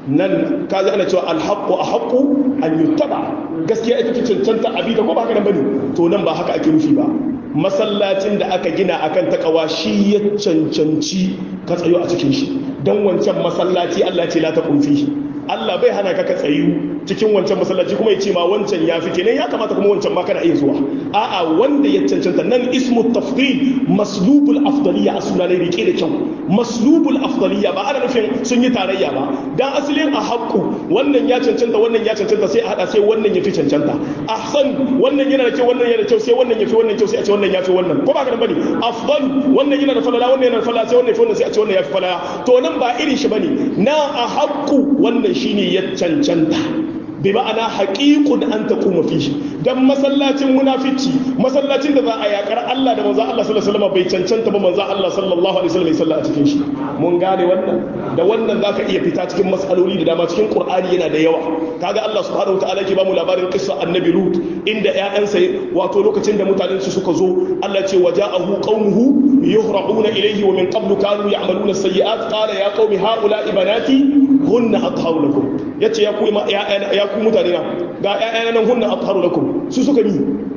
nan kaji ana cewa alhaqqu ahqqu an yuttaba gaskiya ita ce cancanta abi da ko ba haka nan bane to nan ba haka ake nufi ba masallacin da aka gina akan takawa shi ya cancanci ka tsayo a cikin shi dan wancan masallaci Allah ce la taqum fihi Allah bai hana ka tsayu cikin wancan masallaci kuma ya ce ma wancan ya fi kenan ya kamata kuma wancan ma kana iya zuwa a'a wanda ya cancanta nan ismu tafdil maslubul afdaliya a suna ne rike da kyau maslubul afdaliya ba ana nufin sun yi tarayya ba dan asalin a haƙƙu wannan ya cancanta sai a hada sai wannan ya fi cancanta ahsan wannan yana da kyau wannan yana da kyau sai wannan ya fi wannan kyau sai a ce wannan ya fi wannan ko ba ka bane afdal wannan yana da falala wannan yana da falala sai wannan ya fi wannan sai a ce wannan ya fi falala to nan ba irin shi bane na a haƙƙu wannan shine ya cancanta bai ma'ana haƙiƙun an ta kuma fi shi don masallacin munafici masallacin da za a yaƙar Allah da manzan Allah sallallahu alaihi wasallam bai cancanta ba manzan Allah sallallahu alaihi wasallam ya salla a cikin shi mun gane wannan da wannan zaka iya fita cikin matsaloli da dama cikin Qur'ani yana da yawa kaga Allah subhanahu wataala ke bamu labarin kissa annabi Lut inda ƴaƴansa wato lokacin da mutanen su suka zo Allah ce waja'ahu qaumuhu yuhra'una ilayhi wa min qablu kanu ya'maluna as-sayyi'at qala ya qaumi ha'ula'i banati hunna atharu lakum yace ya ku mutane na ga ƴaƴana nan hunna atharu lakum su suka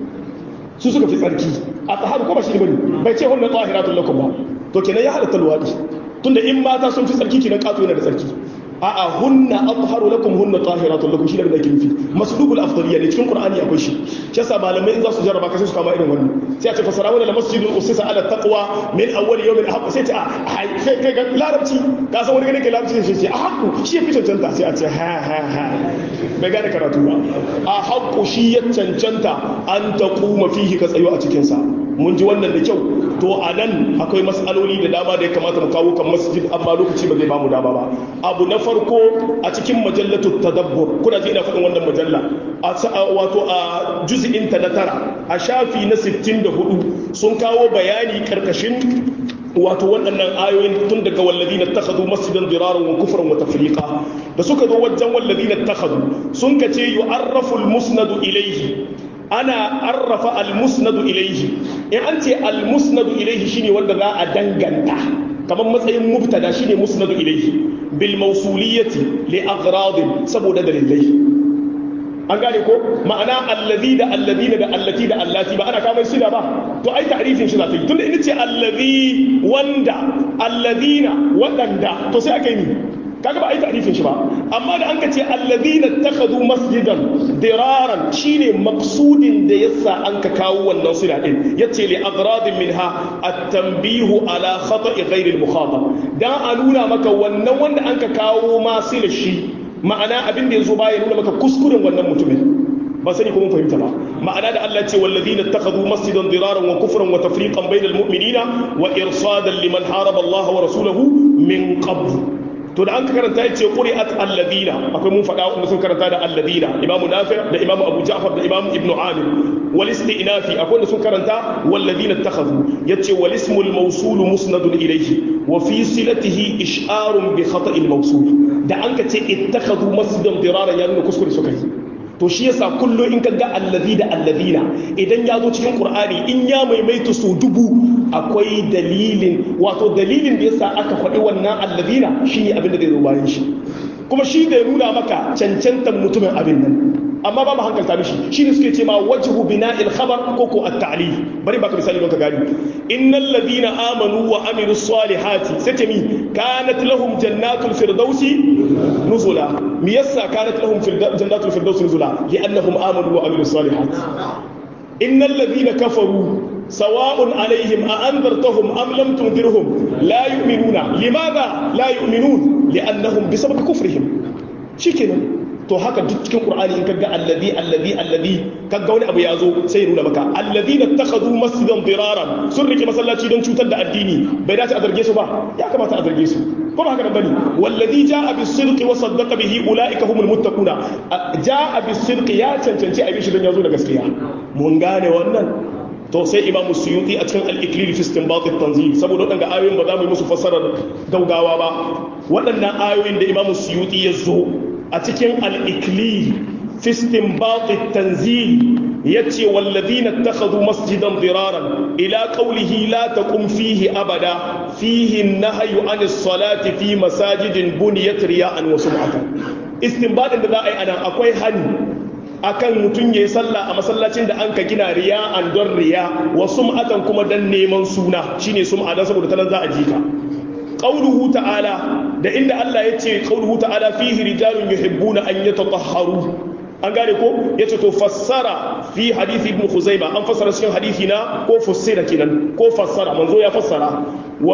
fi tsarki atharu ko ba shi bane bai ce hunna tahiratun lakum ba to kenan ya halatta luwadi tunda in mata sun fi tsarki kenan kato yana da tsarki a'a hunna atharu lakum hunna tahiratun lakum shi da nake nufi maslubul afdaliyya ne cikin qur'ani akwai shi shi yasa malamai in za su jarraba ka sai su kama irin wannan sai a ce fasara wala masjidul usisa ala taqwa min awwal yawmin ahq sai ta sai kai ga larabci ka san wani gane ke larabci sai ce ahq shi ya fi cancanta sai a ce ha bai gane karatu ba ahq shi ya cancanta an taquma fihi ka tsayo a cikin sa mun ji wannan da kyau to a nan akwai matsaloli da dama da ya kamata mu kawo kan masjid amma lokaci ba zai bamu dama ba abu na farko a cikin majallatu tadabbur kuna ji ina faɗin wannan majalla wato a juz'in ta na 9 a shafi na 64 sun kawo bayani karkashin wato waɗannan ayoyin tun daga walladina takhadhu masjidan diraran wa kufran wa tafriqa da suka zo wajen walladina takhadhu sun kace yu'arrafu al-musnadu ilayhi ana arrafa al-musnadu ilayhi in an ce al-musnadu ilayhi shine wanda za a danganta kamar matsayin mubtada shine musnadu ilayhi bil mawsuliyati li aghrad saboda dalilai an gane ko ma'ana allazi da alladina da allati da allati ba ana kamar sila ba to ai ta'rifin shi za ta yi tunda in ce allazi wanda alladina wadanda to sai aka yi kaga ba a yi ta'rifin shi ba amma da an ka ce alladhina takhadhu masjidan diraran shine maqsudin da yasa an ka kawo wannan sura din yace li agradin minha at-tanbihu ala khata'i ghayr al-mukhatab dan a nuna maka wannan wanda an ka kawo ma sila shi ma'ana abin da yazo ba ya nuna maka kuskuren wannan mutumin ba sani ko mun fahimta ba ma'ana da Allah ce walladhina takhadhu masjidan diraran wa kufran wa tafriqan bainal mu'minina wa irsadan liman haraba Allah wa rasulahu min qabl to da an ka karanta ya ce ƙuri'at alladina akwai mun faɗa wanda sun karanta da alladina imamu nafi' da imamu abu ja'far da imamu ibnu amir wal istinafi akwai wanda sun karanta walladina takhadhu yace wal ismul mawsul musnadun ilayhi wa fi silatihi ish'arun bi khata'il mawsul da an ka ce ittakhadhu masjidan dirara ya nuna kuskure suka yi to shi yasa kullu in ka ga allazi da alladina idan ya zo cikin qur'ani in ya maimaita su dubu akwai dalilin wato dalilin da yasa aka faɗi wannan alladina shine abin da zai zo bayan shi kuma shi da ya nuna maka cancantan mutumin abin nan amma ba mu hankalta mishi shine suke ce ma wajhu bina'il khabar ko ko at-ta'lif bari baka misali don ka gani innal ladina amanu wa amilus salihati sai mi kanat lahum jannatul firdausi nuzula mi yassa kanat lahum jannatul firdausi nuzula li'annahum amanu wa amilus salihati innal ladina kafaru sawa'un alaihim a anzartahum am lam tunzirhum la yu'minuna limadha la yu'minun li'annahum bisababi kufrihim shikenan to haka duk cikin qur'ani in kaga alladhi kaga wani abu yazo sai ya nuna maka alladhina takhadhu masjidan diraran sun rike masallaci don cutar da addini bai dace a zarge su ba ya kamata a zarge su ko ba haka nan bane walladhi jaa bis-sidqi wa saddaqa bihi ulaika humul muttaquna jaa bis-sidqi ya cancanci a bishi don yazo da gaskiya mun gane wannan to sai imamu suyuti a cikin al-iklil fi istinbat at-tanzil saboda waɗanda ayoyin ba za mu yi musu fassarar gaugawa ba waɗannan ayoyin da imamu suyuti ya zo a cikin al-iklil fi istinbat at-tanzil yace walladhina ittakhadhu masjidan diraran ila qawlihi la taqum fihi abada fihi an-nahyu 'anis salati fi masajidin buniyat riya'an wa sum'atan. Istinbadin da za a yi anan akwai hani akan mutum yayi sallah a masallacin da an ka gina riya'an don riya wa sum'atan kuma dan neman suna shine sum'a dan saboda tanan za a ji ka. Qauluhu ta'ala da inda Allah yace qauluhu ta'ala fihi rijalun yuhibbuna an yatatahharu an gane ko yace to fassara fi hadisi ibn Khuzaimah an fassara cikin hadisi na ko fassara kenan ko fassara manzo ya fassara wa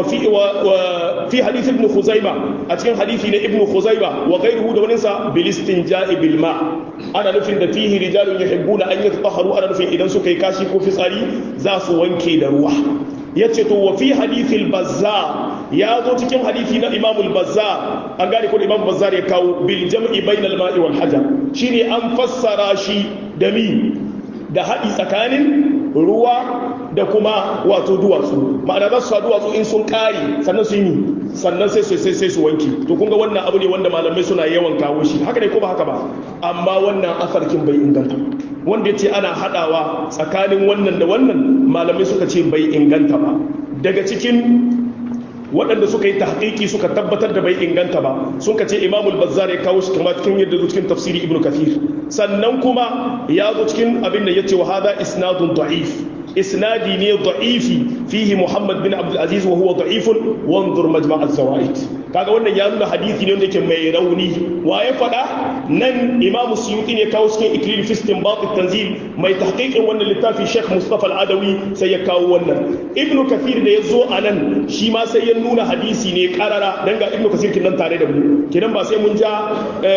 fi hadisi ibn Khuzaimah a cikin hadisi na ibn Khuzaimah wa ghayruhu da wani sa bil istinja'i bil ma ana nufin da fihi rijalun yuhibbuna an yatatahharu ana nufin idan suka yi kashi ko fitsari za su wanke da ruwa yace to wa fi hadithil bazzar ya zo cikin hadisi na Imam al-Bazzar an gane ko Imam Bazzar ya kawo bil jam'i bainal ma'i wal hajar shine an fassara shi da mi da haɗi tsakanin ruwa da kuma wato duwatsu ma'ana za su sa duwatsu in sun ƙare sannan su yi sannan sai su wanke to kun ga wannan abu ne wanda malamai suna yawan kawo shi haka ne ko ba haka ba amma wannan asarkin bai inganta wanda ya ce ana haɗawa tsakanin wannan da wannan malamai suka ce bai inganta ba daga cikin waɗanda suka yi tahqiqi suka tabbatar da bai inganta ba sun ka ce Imam al-Bazzar ya kawo shi kuma cikin yadda zo cikin tafsiri Ibn Kathir sannan kuma ya zo cikin abin da yace wa hada isnadun da'if isnadi ne da'ifi fihi Muhammad bin Abdul Aziz wa huwa da'ifun wanzur majma' az-zawaid kaga wannan ya nuna hadisi ne wanda yake mai rauni wa ya fada nan Imam Suyuti ne kawo cikin Iklil fi istinbat at-tanzil mai tahqiqin wannan littafi Sheikh Mustafa al-Adawi sai ya kawo wannan Ibn Kathir da yazo anan shi ma sai ya nuna hadisi ne karara dan ga Ibn Kathir kin nan tare da mu kidan ba sai mun ja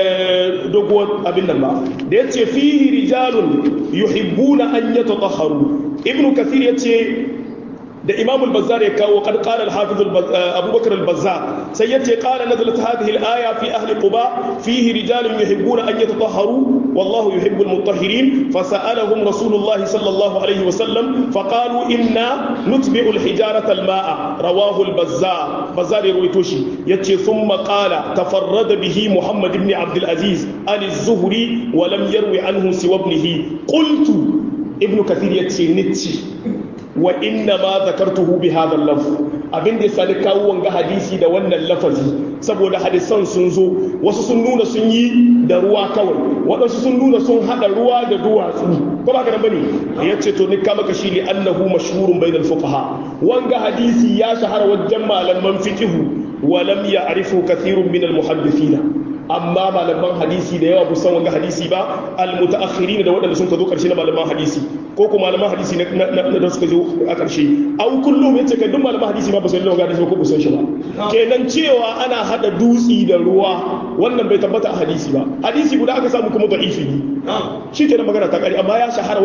dogo abin nan ba da yace fihi rijalun yuhibbuna an yatatahharu Ibn Kathir yace da Imam al-Bazzar ya kawo qad qala al-Hafiz Abu Bakr al-Bazzar sai yace qala nazalat hadhihi al-aya fi ahli Quba fihi rijalun yuhibbuna an yatatahharu wallahu yuhibbu al-mutahhirin fasa'alahum Rasulullah sallallahu alayhi wa sallam faqalu inna nutbi'u al-hijarata al-ma'a rawahu al-Bazzar Bazzar ya rawaito shi yace thumma qala tafarrada bihi Muhammad ibn Abd al-Aziz al-Zuhri wa lam yarwi anhu siwa ibnihi qultu Ibn Kathir yace nici wa inna ma zakartuhu bi hadha al-lafz abin da yasa ni kawo wanga hadisi da wannan lafazi saboda hadisan sun zo wasu sun nuna sun yi da ruwa kawai wadansu sun nuna sun hada ruwa da duwatsu ko ba ka nan bane yace to ni kama kashi li annahu mashhurun bainal fuqaha wanga hadisi ya shahara wajen malaman fiqh wa lam ya'rifu kathirun min al-muhaddithina amma malaman hadisi da yawa busan wanga hadisi ba al-mutaakhirin da wadanda sun ka zo karshe na malaman hadisi ko kuma malaman hadisi da suka zo a karshe au kullum yace kai duk malaman hadisi ba su san wanga hadisi ko ba san shi ba kenan cewa ana hada dutsi da ruwa wannan bai tabbata a hadisi ba hadisi guda aka samu kuma da'ifi ne shi kenan magana ta kare amma ya shahara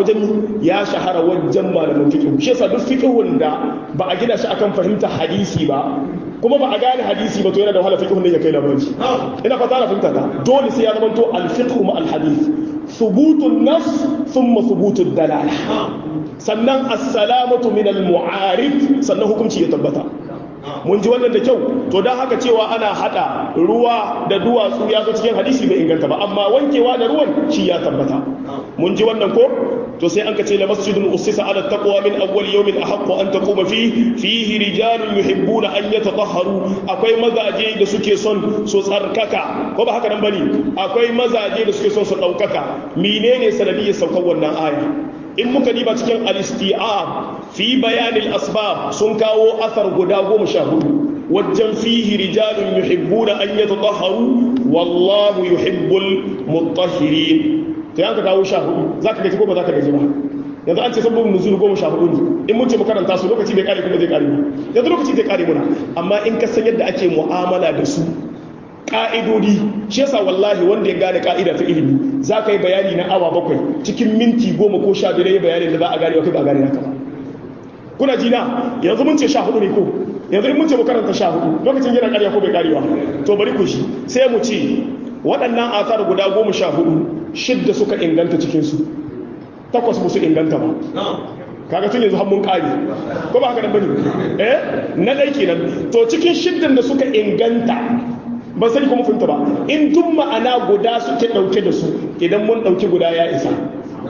wajen malaman fiqh shi yasa duk fiqhun da ba a gina shi akan fahimta hadisi ba kuma ba a gane hadisi ba to yana da wahala fiqhun ne ya kai labari ina fata na fahimta ta dole sai ya zama to al-fiqh ma al-hadith thubutun nas thumma thubutud dalala sannan as-salamatu min al-mu'arif sannan hukunci ya tabbata mun ji wannan da kyau to dan haka cewa ana hada ruwa da duwatsu ya zo cikin hadisi bai inganta ba amma wankewa da ruwan shi ya tabbata mun ji wannan ko to sai an ka ce la masjidun ussisa ala taqwa min awwal yawmin ahaqqu an taquma fihi rijalun yuhibbuna an yatatahharu akwai mazaje da suke son su tsarkaka ko ba haka nan bane akwai mazaje da suke son su daukaka menene sanadiyyar saukar wannan aya in muka diba cikin al-isti'ab fi bayan al-asbab sun kawo athar guda 14 wajen fihi rijalun yuhibbuna an yatatahharu wallahu yuhibbul mutahhirin to yanka kawo 14 zaka gaji ko ba zaka gaji ba yanzu an ce sabbin nuzul 14 ne in mun ce mu karanta su lokaci bai kare kuma zai kare mu yanzu lokaci zai kare muna amma in ka san yadda ake mu'amala da su ka'idodi shi yasa wallahi wanda ya gane ka'ida ta ilimi za ka yi bayani na awa 7 cikin minti 10 ko 15 ya bayani da za a gane wa kai ba gane haka ba kuna jina yanzu mun ce 14 ne ko yanzu in mun ce mu karanta 14 lokacin yana ƙarya ko bai karewa to bari ku shi sai mu ce waɗannan asar guda 14 shidda suka inganta cikin su 8 musu inganta ba kaga tun yanzu har mun kare ko ba haka nan bane na dai kenan to cikin shiddan da suka inganta ba sai kuma funta ba in duk ma'ana guda suke dauke da su idan mun dauki guda ya isa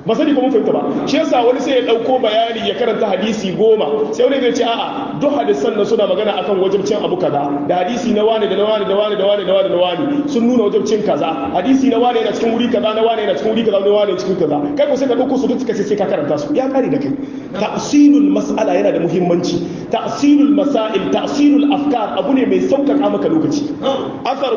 ba sani ko mun fahimta ba shi yasa wani sai ya dauko bayani ya karanta hadisi 10 sai wani zai ce a'a duk hadisan nan suna magana akan wajibcin abu kaza da hadisi na wani da na wani da wani da wani da wani da wani sun nuna wajibcin kaza hadisi na wani yana cikin wuri kaza na wani yana cikin wuri kaza na wani yana cikin kaza kai ko sai ka dauko su duk sai ka karanta su ya kare da kai ta'silul mas'ala yana da muhimmanci ta'silul masail ta'silul afkar abu ne mai sauƙaƙa maka lokaci asar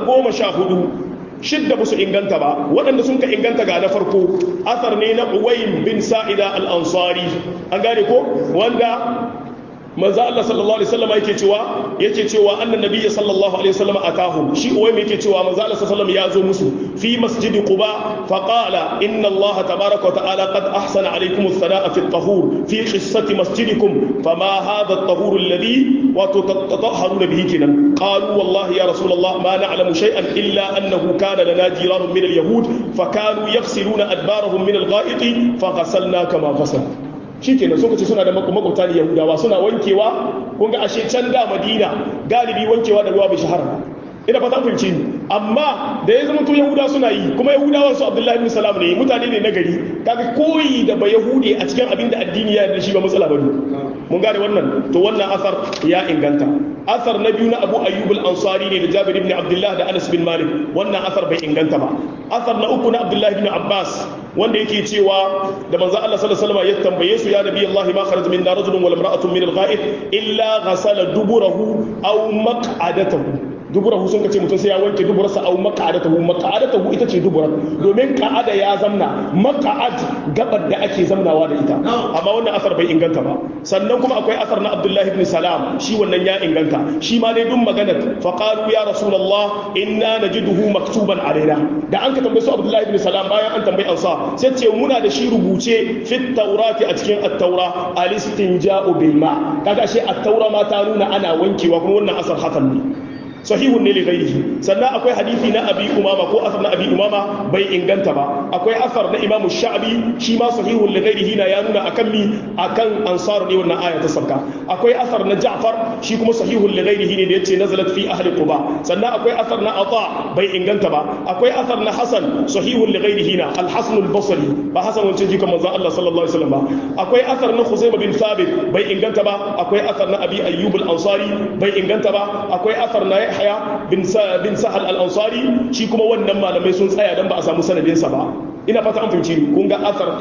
14 shidda ba su inganta ba waɗanda sun ka inganta ga na farko asar ne na Uwaym bin Sa'ida al-Ansari an gane ko wanda manzo Allah sallallahu alaihi wasallam yake cewa annan nabiyyi sallallahu alaihi wasallam atahum shi Uwaym yake cewa manzo Allah sallallahu alaihi wasallam ya zo musu fi masjid Quba fa qala inna Allah tabaaraka wa ta'ala qad ahsana alaykum ath-thanaa'a fi at-tahur fi qissati masjidikum fama hadha at-tahur alladhi wa tatahharuna bihi kinan qalu wallahi ya rasul Allah ma na'lamu shay'an illa annahu kana lana jiranun min al-yahud fa kanu yaghsiluna adbarahum min al-gha'it fa ghasalna kama ghasal shikenan suka ce suna da makwabta ne yahudawa suna wankewa kun ga ashe can da Madina galibi wankewa da ruwa bai shahara ina fata fahimci ni amma da ya zama to yahuda suna yi kuma yahudawan su Abdullahi ibn Salam ne mutane ne na gari kaga koyi da ba yahudi a cikin abin da addini ya yarda shi ba matsala bane mun gane wannan to wannan asar ya inganta asar na biyu na Abu Ayyub al-Ansari ne da Jabir ibn Abdullah da Anas bin Malik wannan asar bai inganta ba asar na uku na Abdullah ibn Abbas wanda yake cewa da manzo Allah sallallahu alaihi wasallam ya tambaye su ya nabi Allah ma kharaja min rajulun wal imra'atun min al-gha'id illa ghasala duburahu aw maq'adatahu duburahu sun kace mutum sai ya wanke duburarsa aw maq'adatahu ita ce duburar domin qa'ada ya zamna maq'ad gabar da ake zamnawa da ita amma wannan asar bai inganta ba sannan kuma akwai asar na Abdullah ibn Salam shi wannan ya inganta shi ma dai duk magana fa qalu ya rasulullah inna najiduhu maktuban alaina da an ka tambaye su Abdullah ibn Salam bayan an tambaye ansa sai ce muna da shi rubuce fit taurati a cikin at-taura al-istinja'u bil ma kaga shi at-taura ma ta nuna ana wankewa kuma wannan asar hakan ne sahihun ne lighairihi sannan akwai hadisi na Abi Umama ko asar na Abi Umama bai inganta ba akwai asar na Imam Sha'bi shi ma sahihun lighairihi na ya nuna akan mi akan ansar ne wannan aya ta sabka akwai asar na Ja'far shi kuma sahihun lighairihi ne da yace nazalat fi ahli Quba sannan akwai asar na Ata bai inganta ba akwai asar na Hasan sahihun lighairihi na Al-Hasan al-Basri ba Hasan wancan jikan manzon Allah sallallahu alaihi wasallam ba akwai asar na Khuzaimah bin Thabit bai inganta ba akwai asar na Abi Ayyub al-Ansari bai inganta ba akwai asar na Yahya bin Sahal al-Ansari shi kuma wannan malamai sun tsaya dan ba a samu sanadinsa ba ina fata an fahimci kun ga asar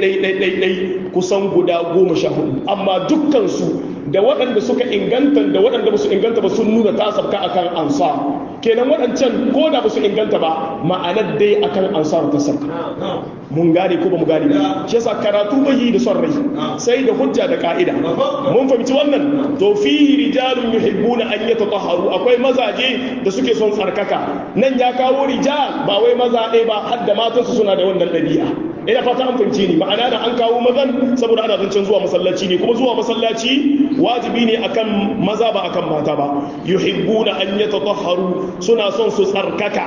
ɗai kusan guda 14 amma dukkan su da waɗanda suka inganta da waɗanda ba su inganta ba sun nuna ta sabka akan ansar kenan waɗancan ko da ba su inganta ba ma'anar dai akan ansar ta sabka mun gane ko ba mu gane ba shi yasa karatu bai da son rai sai da hujja da ka'ida mun fahimci wannan to fi rijalun yuhibbuna an yatatahharu akwai mazaje da suke son tsarkaka nan ya kawo rijal ba wai maza ɗaya ba har da matansu suna da wannan ɗabi'a ina fata an fahimci ni ma'ana da an kawo mazan saboda ana zancen zuwa masallaci ne kuma zuwa masallaci wajibi ne akan maza ba akan mata ba yuhibbuna an yatatahharu suna son su tsarkaka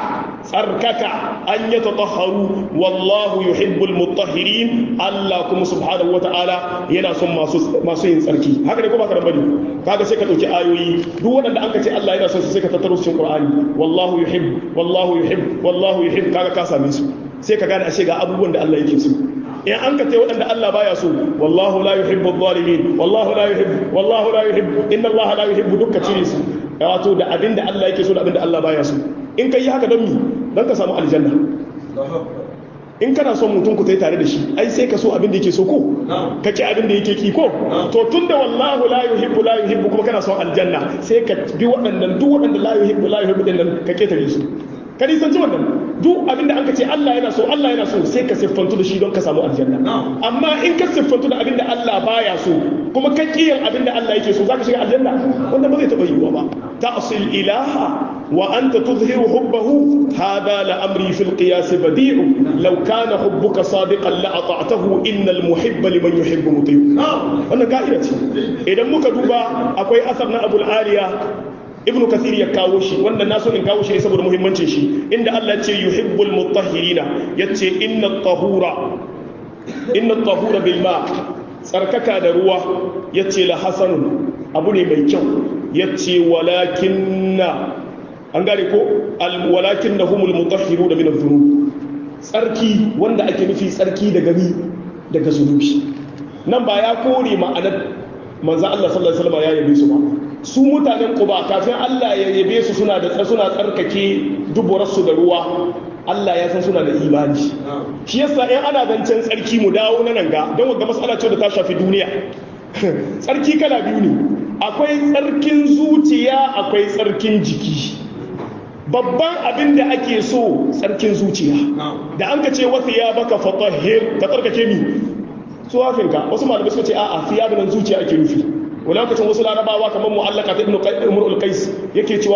an yatatahharu wallahu yuhibbul mutahhirin Allah kuma subhanahu wataala yana son masu yin tsarki haka ne ko ba ka bari kaga sai ka dauki ayoyi duk wanda an ka ce Allah yana son su sai ka tattaro su cikin Qur'ani wallahu yuhibb kaga ka same su sai ka gane ashe ga abubuwan da Allah yake so in an ka tai waɗanda Allah baya so wallahu la yuhibbu adh-dhalimin wallahu la yuhibbu inna Allah la yuhibbu dukka cire su wato da abinda Allah yake so da abinda Allah baya so in kai haka don mi dan ka samu aljanna in kana son mutum ku tai tare da shi ai sai ka so abinda yake so ko ka ki abinda yake ki ko to tunda wallahu la yuhibbu kuma kana son aljanna sai ka bi waɗannan duk waɗanda la yuhibbu din nan ka ketare su ka nisanci wannan duk abinda an ka ce Allah yana so sai ka siffantu da shi don ka samu aljanna amma in ka siffantu da abinda Allah baya so kuma ka kiyan abinda Allah yake so zaka shiga aljanna wanda ba zai taba yiwuwa ba ta'sil ilaha wa anta tuzhiru hubbahu hada la amri fil qiyas badi'u law kana hubbuka sadiqan la ata'tahu innal muhibba liman yuhibbu muti' wannan ka'ida ce idan muka duba akwai asar na Abul Aliya ibnu kathir ya kawo shi wanda na so in kawo shi ne saboda muhimmancin shi inda Allah ce yuhibbul mutahhirina yace inna at-tahura bil ma tsarkaka da ruwa yace la hasanun abu ne mai kyau yace walakinna an gane ko walakinnahumul mutahhiruna min adh-dhunub tsarki wanda ake nufi tsarki daga mi daga zunubi. Nan ba ya kore ma'anar manzo Allah sallallahu alaihi wasallam ya yabe su ba. Su mutanen Quba kafin Allah ya yabe su suna tsarkake duburarsu da ruwa. Allah ya san suna da imani. Shi yasa in ana zancen tsarki mu dawo na nan ga don wanda mas'ala ce da ta shafi duniya. Tsarki kala biyu ne. Akwai tsarkin zuciya, akwai tsarkin jiki. Babban abin da ake so tsarkin zuciya. Da an ka ce wasu ya baka fatahhir ka tsarkake ni. Tsuwafinka wasu malamai suka ce a'a fiya nan zuciya ake nufi. Wani lokacin wasu larabawa kamar mu'allaka ta ibn al-qais yake cewa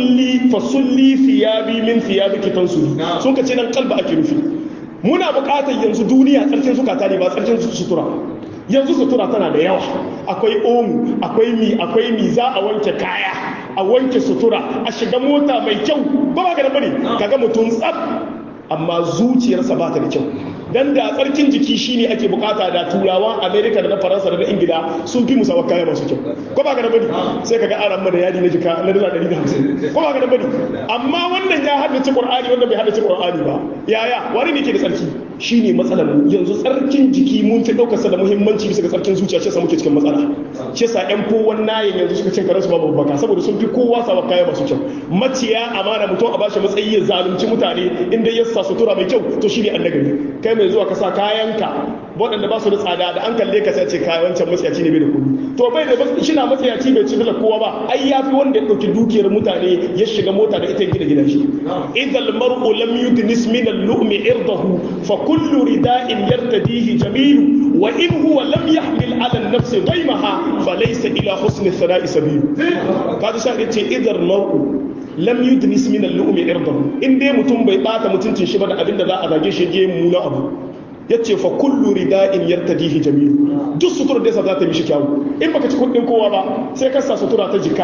fasulli thiyabi min thiyabiki tansuri sun ka ce nan kalba ake nufi. Muna buƙatar yanzu duniya tsarkin zukata ne ba tsarkin sutura. Yanzu sutura tana da yawa, akwai omu, akwai mi za a wanke kaya, a wanke sutura, a shiga mota mai kyau, ba ga da bane kaga mutum tsaf amma zuciyarsa ba ta da kyau. Dan da tsarkin jiki shine ake bukata da turawan America da na Faransa da na Ingila sun fi musawa kaya masu kyau. Ko ba ga da bane sai kaga aran mana yadi na jika na dala 150. Ko ba ga da bane amma wannan ya haddace Qur'ani wanda bai haddace Qur'ani ba. Yaya wani ne ke da tsarki? Shine matsalar mu. Yanzu tsarkin jiki mun fi daukar sa da muhimmanci bisa ga tsarkin zuciya, shi yasa muke cikin matsala. Shi yasa ƴan kowan nayin yanzu suka cin karansu babu baka saboda sun fi kowa sawa kaya masu kyau. Maciya amana mutum a bashi matsayi ya zalunci mutane inda ya sa sutura mai kyau to shine annabi. Kai mai zuwa ka sa kayanka waɗanda ba su da tsada da an kalle ka sai ce kayan wancan matsayaci ne bai da kuɗi to bai da shi na matsayaci bai ci da kowa ba ai yafi wanda ya ɗauki dukiyar mutane ya shiga mota da ita gida gidan shi idal mar'u lam yudnis min al-lu'mi irdahu fa kullu rida'in yartadihi jamilu wa in huwa lam yahmil 'ala an-nafsi daymaha fa laysa ila husni ath-thana'i sabil kaga sai ce idal mar'u lam yudnis min al-lu'mi irdahu in dai mutum bai bata mutuncin shi ba da abinda za a zage shi je mu na abu yace fa kullu rida'in yartadihi jamil duk sutura da za ta mishi kyawu in baka ci kudin kowa ba sai ka sa sutura ta jika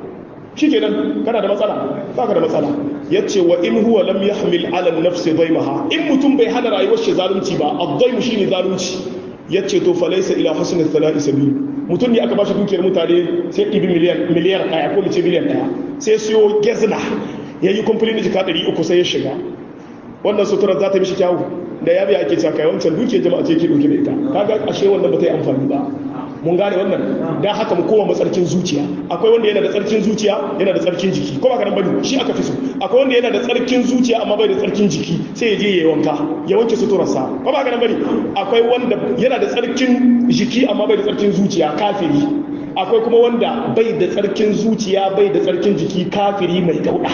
shikenan kana da matsala baka da matsala yace wa in huwa lam yahmil 'ala an-nafsi daymaha in mutum bai hana rayuwar shi zalunci ba ad-daymu shine zalunci yace to fa laysa ila husni ath-thala'i sabil mutum ne aka bashi dukiyar mutane sai ɗibi miliyar ɗaya ko mace miliyan ɗaya sai siyo gezna ya yi kumfulin jika 300 sai ya shiga wannan suturar za ta mishi kyawu da ya biya ake caka yawancin dukiyar jama'a ce ke ɗauke da ita kaga ashe wannan ba ta yi amfani ba mun gane wannan don haka mu koma matsarkin zuciya akwai wanda yana da tsarkin zuciya yana da tsarkin jiki ko ba ka nan bane shi aka fi so akwai wanda yana da tsarkin zuciya amma bai da tsarkin jiki sai ya je ya wanka ya wanke suturarsa ko ba ka nan bane akwai wanda yana da tsarkin jiki amma bai da tsarkin zuciya kafiri akwai kuma wanda bai da tsarkin zuciya bai da tsarkin jiki kafiri mai dauda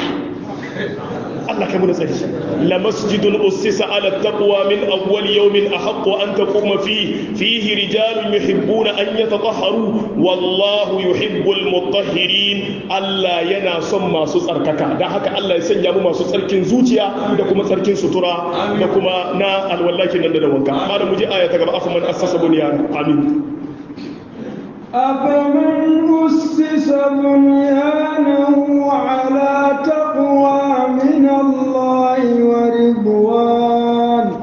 Allah kai mu da tsari la masjidun ussisa ala taqwa min awwal yawmin ahaqqu an taquma fihi rijalun yuhibbuna an yatatahharu wallahu yuhibbul mutahhirin Allah yana son masu tsarkaka dan haka Allah ya sanya mu masu tsarkin zuciya da kuma tsarkin sutura da kuma na alwallahi nan da wanka malam mu ji aya ta gaba afaman assasa bunyan amin أفمن أسس بنيانه على تقوى من الله ورضوان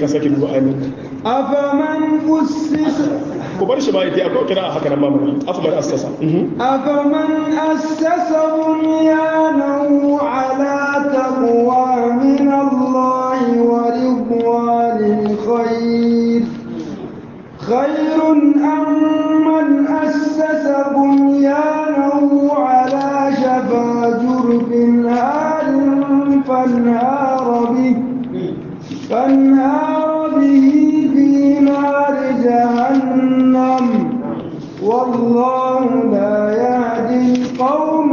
أفمن أسس كبر شبايتي أقول كده هكذا ما أفمن أسس أفمن أسس بنيانه على تقوى من الله ورضوان خير أم من أسس بنيانه على شفا جرف هار فانهار به في نار جهنم والله لا يهدي القوم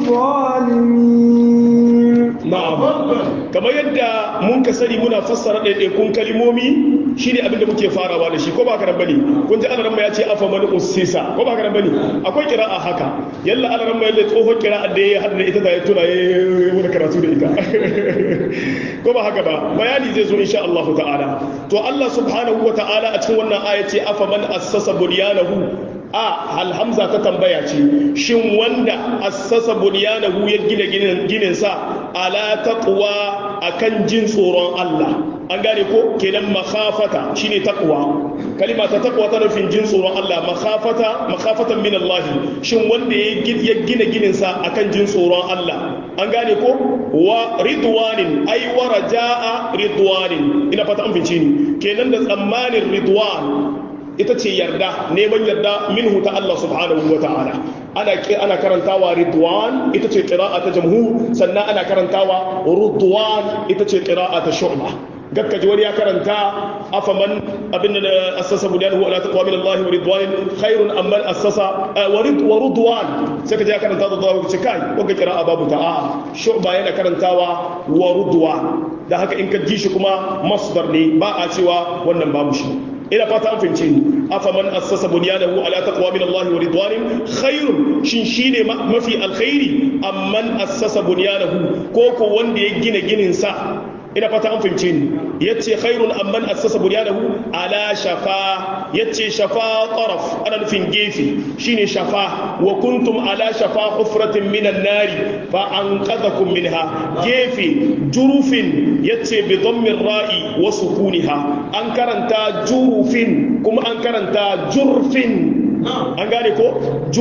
الظالمين نعم kamar yadda mun ka sani muna fassara ɗaiɗaikun kalimomi shi ne abinda muke farawa da shi ko ba ka bane kun ji alaramma ya ce afa mani usisa ko ba ka bane akwai kira'a haka yalla alaramma yalla tsohon kira'a da ya hada da ita da ya tuna ya wani karatu da ita ko ba haka ba bayani zai zo insha Allah ta'ala to Allah subhanahu wa ta'ala a cikin wannan aya ce afa man assasa bunyanahu alhamza ta tambaya ce shin wanda assasa bunyanahu ya gina ginin sa ala taqwa akan jin tsoron Allah an gane ko kenan makhafata shine taqwa kalima ta taqwa ta nufin jin tsoron Allah makhafatan min Allah shin wanda ya gina ginin sa akan jin tsoron Allah an gane ko wa ridwanin ai wa raja'a ridwanin ina fata an fince ni kenan da tsammanin ridwan ita ce yarda neman yarda minhu ta Allah subhanahu wa ta'ala ana karantawa ridwan ita ce qira'a ta jamhur sannan ana karantawa ridwan ita ce qira'a ta shu'ba gakka ji wani ya karanta afaman abin da assasa bunyanahu ala taqwa min Allah wa ridwan khairun amman assasa wa ridwan sai ka ji ya karanta da zuwa ce kai wanda qira'a babu ta'a shu'ba yana karantawa wa ridwan da haka in ka ji shi kuma masdar ne ba a cewa wannan babu shi ina fata an fahimce ni afaman assasa bunyanahu ala taqwa min Allah wa ridwan khairun shin shine mafi alkhairi amman assasa bunyanahu ko ko wanda ya gina ginin sa ina fata an fahimce ni yace khairun amman assasa bunyanahu ala shafa yace shafa taraf ana nufin gefe shine shafa wa kuntum ala shafa hufratin minan nari fa anqadhakum minha gefe jurufin yace bi dhammir ra'i wa sukuniha an karanta jurufin kuma an karanta jurfin an gane ko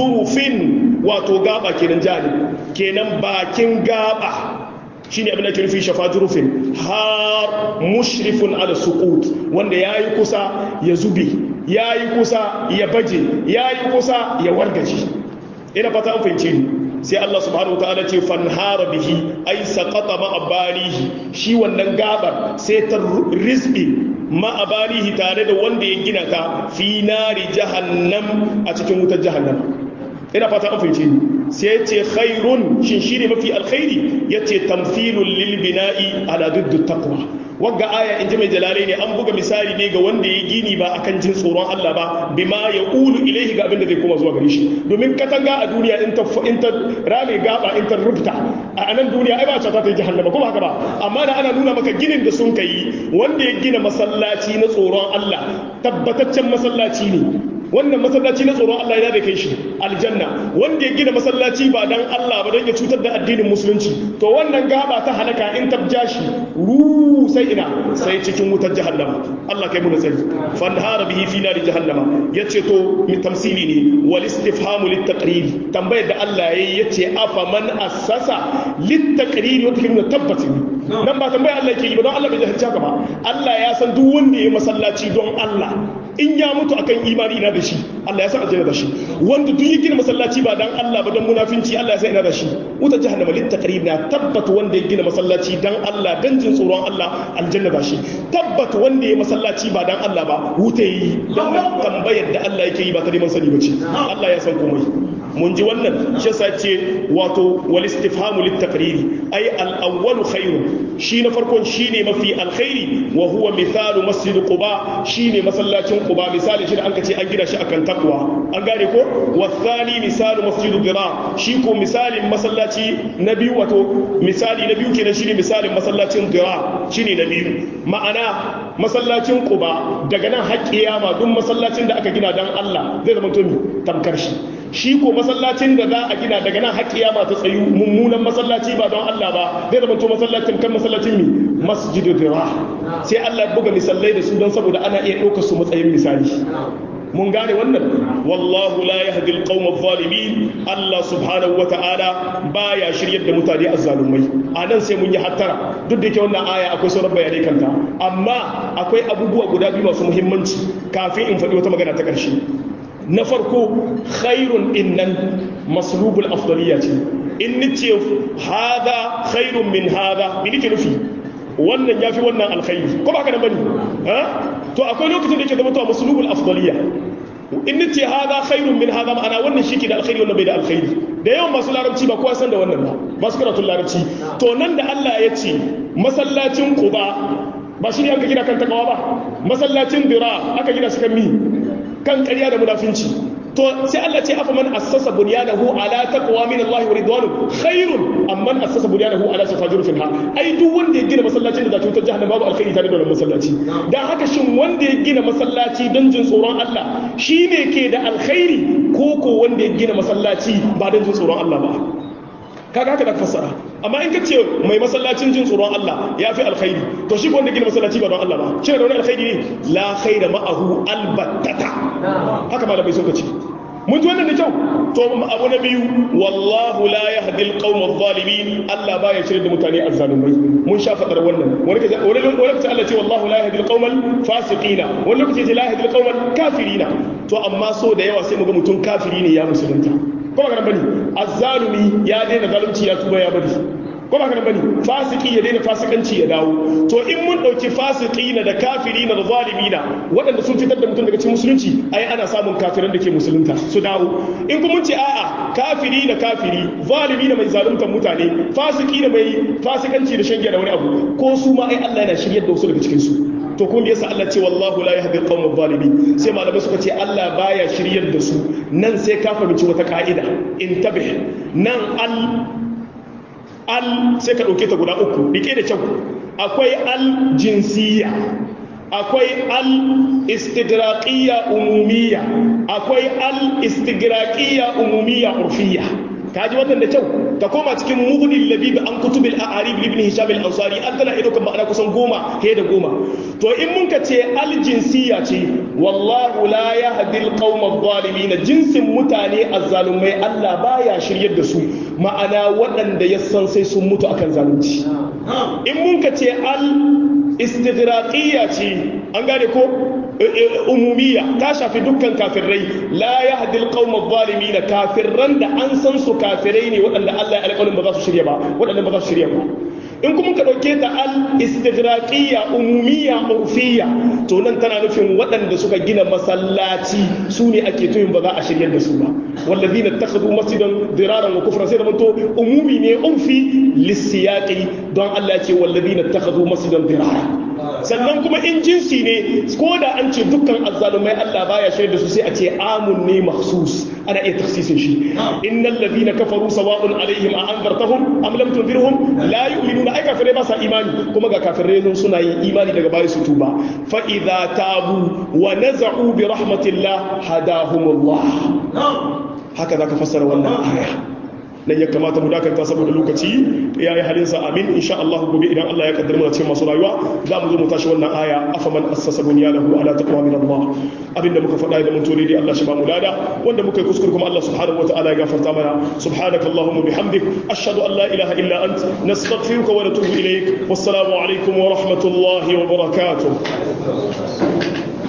jurufin wato gaba kenan jani kenan bakin gaba shine abin da ke nufi shafa jurufin har mushrifun ala suqut wanda yayi kusa ya zube yayi kusa ya baje yayi kusa ya wargaje ina fata an fahimce ni sai Allah subhanahu wataala ce fanhara bihi ay saqata ma abarihi shi wannan gabar sai ta rizqi ma abarihi tare da wanda ya gina ta fi nari jahannam a cikin wutar jahannam ina fata an fahimce ni sai yace khairun shin shine mafi alkhairi yace tamthilul lil bina'i ala dudd taqwa wagga aya inji mai jalale ne an buga misali ne ga wanda ya gini ba akan jin tsoron Allah ba bima ya ulu ilaihi ga abinda zai koma zuwa gare shi domin katanga a duniya in ta rame gaba in ta rubuta a nan duniya ai ba ta ta jahannama kuma haka ba amma da ana nuna maka ginin da sun kai wanda ya gina masallaci na tsoron Allah tabbataccen masallaci ne wannan masallaci na tsoron Allah yana da kai shi aljanna wanda ya gina masallaci ba dan Allah ba don ya cutar da addinin musulunci to wannan gaba ta halaka in tabja shi ru sai ina sai cikin wutar jahannama Allah kai mu da tsari fanhara bihi fi nar jahannama yace to tamsili ne wal istifhamu lit taqrir tambayar da Allah yayi yace afa man assasa lit taqrir wata kin tabbati nan ba tambayar Allah yake yi ba don Allah bai jahilci ka ba Allah ya san duk wanda ya masallaci don Allah in ya mutu akan imani ina da shi Allah ya san aljanna da shi wanda duk yake masallaci ba dan Allah ba dan munafinci Allah ya san ina da shi wuta jahannama lit taqrib na tabbata wanda ya gina masallaci dan Allah dan jin tsoron Allah aljanna da shi tabbata wanda ya masallaci ba dan Allah ba wuta yi dan tambayar da Allah yake yi ba ta neman sani bace Allah ya san komai mun ji wannan shi yasa ce wato wal istifhamu lit taqriri ay al awwal khairu shi na farkon shine mafi alkhairi wa huwa mithalu masjid quba shine masallacin quba misali shi da an kace an gina shi akan takwa an gane ko wa thani misalu masjid dirar shi ko misalin masallaci na biyu wato misali na biyu kenan shine misalin masallacin dirar shine na biyu ma'ana masallacin quba daga nan har kiyama duk masallacin da aka gina dan Allah zai zama to tamkar shi ko masallacin da za a gina daga nan har kiyama ta tsayu mummunan masallaci ba don Allah ba zai zama to masallacin kan masallacin mi masjidu dira sai Allah ya buga misalai da su don saboda ana iya ɗaukar su matsayin misali mun gane wannan wallahu la yahdi alqawm adh-dhalimin Allah subhanahu wa ta'ala baya shiryar da mutane azzalumai anan sai mun yi hattara duk da ke wannan aya akwai sauran bayanai kanta amma akwai abubuwa guda biyu masu muhimmanci kafin in faɗi wata magana ta ƙarshe na farko khairun innan maslubul afdaliya ce in nace hada khairun min hada me nake nufi wannan yafi wannan alkhairi ko ba ka nan bane to akwai lokacin da yake zama to maslubul afdaliya in nace hada khairun min hada ma'ana wannan shi ke da alkhairi wannan bai da alkhairi da yawan masu larabci ba kowa san da wannan ba masu karatun larabci to nan da Allah ya ce masallacin Quba ba shi ne aka gina kan takawa ba masallacin Dira aka gina shi kan mi kan ƙarya da munafinci to sai Allah ce afa man assasa bunyanahu ala taqwa min Allah wa ridwanu khairun amman assasa bunyanahu ala safajur filha ai duk wanda ya gina masallacin da zai cutar jahannama babu alkhairi tare da wannan masallaci dan haka shin wanda ya gina masallaci don jin tsoron Allah shine ke da alkhairi ko wanda ya gina masallaci ba don jin tsoron Allah ba kaga haka da fassara amma in ka ce mai masallacin jin tsoron Allah ya fi alkhairi to shi wanda gina masallaci ba don Allah ba shi da wani alkhairi ne la khaira ma'ahu albattata haka ba da bai so ka ce mun ji wannan da kyau to abu na biyu wallahu la yahdi alqawm adh-dhalimin Allah baya shirye da mutane azzalumai mun sha fadar wannan wani lokaci Allah ce wallahu la yahdi alqawm al-fasiqina wani lokaci ce la yahdi alqawm al-kafirina to amma so da yawa sai muga mutum kafiri ne ya musulunta ko ba kana bane azzalumi ya daina zalunci ya tuba ya bari ko ba kana bane fasiki ya daina fasikanci ya dawo to in mun dauki fasiki na da kafiri na da zalimi na waɗanda sun fitar da mutum daga cikin musulunci ai ana samun kafiran da ke musulunta su dawo in kuma mun ce a'a kafiri na kafiri zalimi na mai zaluntar mutane fasiki na mai fasikanci da shan giya da wani abu ko su ma ai Allah yana shiryar da wasu daga cikin su to kuma yasa Allah ce wallahu la yahdi al-qawm adh-dhalimin sai malamai suka ce Allah baya shiryar da su nan sai ka fahimci wata ka'ida intabih nan al sai ka ɗauke ta guda uku rike da kyau akwai al jinsiyya akwai al istigraqiyya umumiyya akwai al istigraqiyya umumiyya urfiyya kaji wannan da kyau ta koma cikin mughni labib an kutubil a'arib ibn hisham al-ansari an tana ido kan ma'ana kusan 10 he da 10 to in mun ka ce al jinsiyya ce wallahu la yahdi al-qawm adh-dhalimin jinsin mutane azzalumai Allah baya shiryar da su ma'ana waɗanda ya san sai sun mutu akan zalunci in mun ka ce al istighraqiyya ce an gane ko umumiyya ta shafi dukkan kafirai la yahdi alqawm adh-dhalimin kafirran da an san su kafirai ne waɗanda Allah ya alƙawarin ba za su shirya ba waɗanda ba za su shirya ba in kuma ka dauke ta al istighraqiyya umumiyya urfiyya to nan tana nufin waɗanda suka gina masallaci su ne ake tuyin ba za a shiryar da su ba wallazina ittakhadhu masjidan diraran wa kufran sai da manto umumi ne urfi lisiyaqi don Allah ya ce wallazina ittakhadhu masjidan diraran sannan kuma in jinsi ne ko da an ce dukkan azzalumai Allah baya shirya da su sai a ce amun ne mahsus ana iya taksisin shi innal ladina kafaru sawa'un alaihim a anzartahum am lam tunzirhum la yu'minuna ai kafirai ba sa imani kuma ga kafirai sun suna yin imani daga baya su tuba fa idza tabu wa naza'u bi rahmatillah hadahumullah haka zaka fassara wannan aya dan ya kamata mu dakanta saboda lokaci yayi halinsa amin insha Allah gobe idan Allah ya kaddara mu cikin masu rayuwa za mu zo mu tashi wannan aya afaman assasa bunyalahu ala taqwa min Allah abinda muka faɗa da mun tore dai Allah shi ba mu lada wanda muka yi kuskure kuma Allah subhanahu wataala ya gafarta mana subhanakallahumma bihamdik ashhadu an la ilaha illa ant nastaghfiruka wa natubu ilayk wassalamu alaikum wa rahmatullahi wa barakatuh